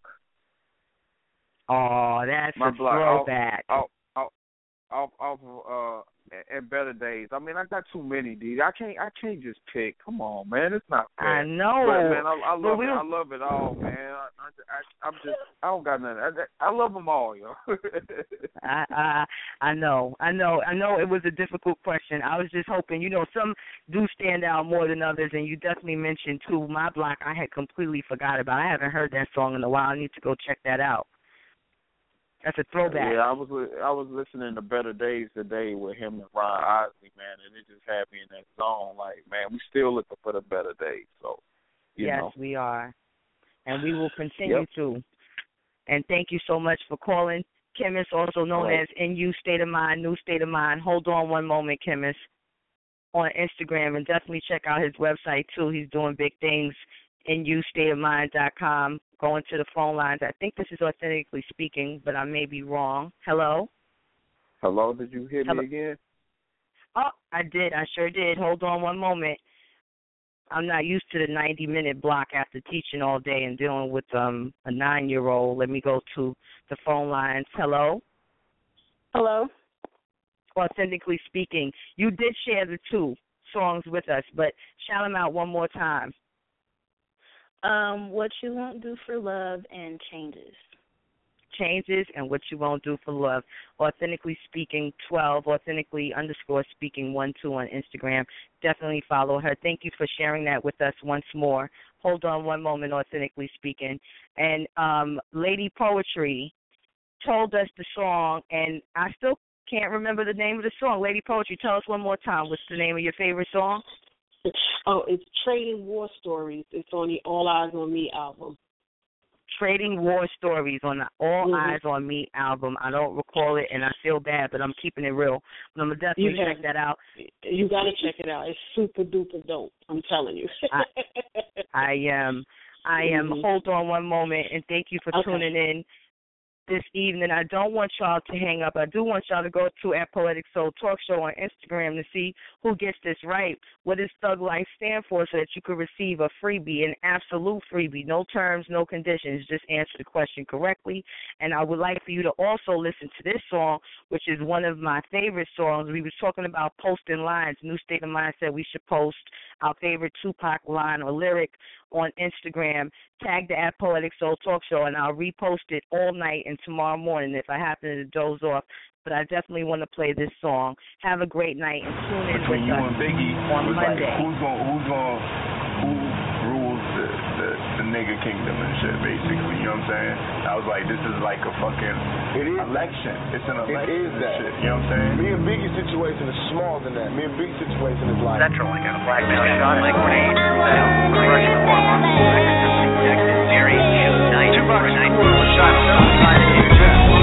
Oh, that's My a block. throwback. Off, off, off, off of uh, and better days. I mean, I got too many, dude. I can't, I can't just pick. Come on, man, it's not fair. I know. But man, I, I But love we it. don't- I love it all, man. I, I, I'm just, I don't got nothing. I, I love them all, yo. I, I I know, I know, I know. It was a difficult question. I was just hoping, you know, some do stand out more than others, and you definitely mentioned too. My Block, I had completely forgot about. I haven't heard that song in a while. I need to go check that out. That's a throwback. Yeah, I was, li- I was listening to Better Days today with him and Ron Osley, man, and it just had me in that zone. Like, man, we still looking for the better days. So, you yes, know. we are, and we will continue Yep. to. And thank you so much for calling. Chemist, also known Right. as N U State of Mind, New State of Mind. Hold on one moment, Chemist, on Instagram, and definitely check out his website, too. He's doing big things, N U state of mind dot com. Going to the phone lines. I think this is Authentically Speaking, but I may be wrong. Hello? Hello, did you hear Hello. me again? Oh, I did. I sure did. Hold on one moment. I'm not used to the ninety-minute block after teaching all day and dealing with um a nine-year-old. Let me go to the phone lines. Hello? Hello? Authentically Speaking. You did share the two songs with us, but shout them out one more time. Um, What You Won't Do for Love and Changes. Changes and What You Won't Do for Love. Authentically Speaking twelve, authentically underscore speaking one two on Instagram. Definitely follow her. Thank you for sharing that with us once more. Hold on one moment, Authentically Speaking. And um, Lady Poetry told us the song, and I still can't remember the name of the song. Lady Poetry, tell us one more time. What's the name of your favorite song? Oh, it's Trading War Stories. It's on the All Eyes on Me album. Trading War Stories on the All Mhm. Eyes on Me album. I don't recall it, and I feel bad, but I'm keeping it real. But I'm going to definitely You check have- that out. You got to check it out. It's super duper dope. I'm telling you. I, I am. I am. Mhm. Hold on one moment, and thank you for Okay. tuning in. this evening. I don't want y'all to hang up. I do want y'all to go to at Poetic Soul Talk Show on Instagram to see who gets this right. What does Thug Life stand for, so that you could receive a freebie, an absolute freebie, no terms, no conditions. Just answer the question correctly. And I would like for you to also listen to this song, which is one of my favorite songs. We were talking about posting lines. New State of Mind said we should post our favorite Tupac line or lyric on Instagram. Tag the at Poetic Soul Talk Show, and I'll repost it all night and tomorrow morning if I happen to doze off. But I definitely want to play this song. Have a great night and tune in Between with you us and Biggie, on it was Monday. Like, who's going? Who's going? Who rules the, the the nigga kingdom and shit? Basically, you know what I'm saying? I was like, this is like a fucking it is election. It's an election. It is that. Shit, you know what I'm saying? Me and Biggie's situation is smaller than that. Me and Biggie's situation is like Central. I got a blackmail shot. Like grenade. Russian war. Texas, Mary, June ninth. Two bucks. Night. Shot outside of here.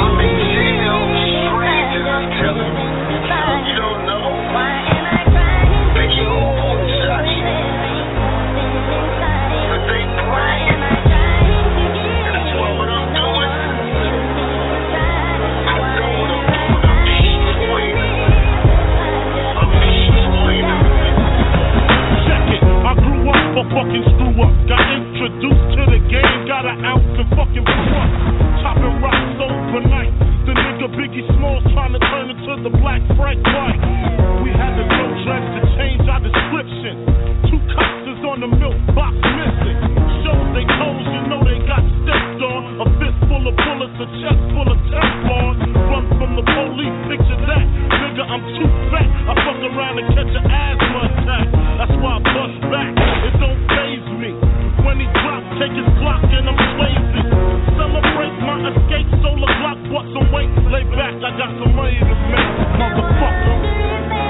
You don't know. They keep on shots. But they praying. And that's what I'm doing. I know what I'm doing. I'm destroying them. I'm destroying them. Check it. I grew up for fucking screw up. Got introduced to the game. Got an ounce and fucking blew up. Chopping rocks overnight. The nigga Biggie Smalls trying to turn into the black Frank White. We had to go dress to change our description. Two cops is on the milk box missing. Shows they toes, you know they got stepped on. A fist full of bullets, a chest full of Teflon. Run from the police, picture that. Nigga, I'm too fat. I fuck around and catch an asthma attack. That's why I bust back. It don't faze me. When he drop, take his Glock and I'm Swayze. Celebrate my escape, solar Glock, bought some weight. Lay back, I got some money to make, motherfucker.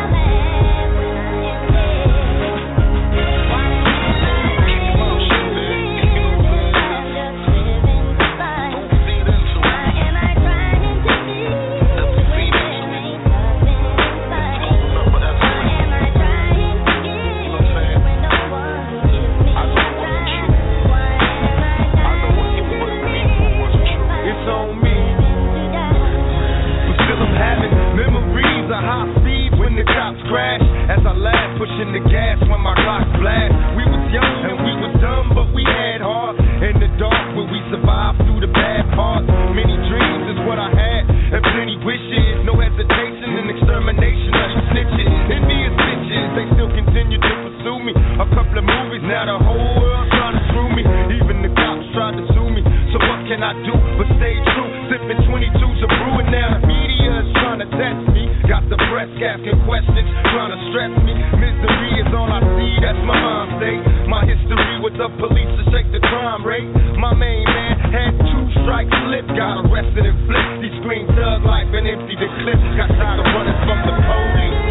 Crash as I laugh, pushing the gas when my clocks blast. We was young and we was dumb, but we had heart. In the dark, where we survived through the bad parts. Many dreams is what I had, and plenty wishes. No hesitation and extermination of these snitches. Envious bitches, they still continue to pursue me. A couple of movies, now the whole world trying to screw me. Even the cops tried to sue me. So what can I do but stay true? Sipping twenty-twos of brew, and now the media is trying to test me. Got the press asking questions, trying to stress me. Misery is all I see, that's my mom's day. My history with the police to shake the crime rate. My main man had two strikes slipped, got arrested and flipped. He screamed thug life and emptied the clip. Got tired of running from the police.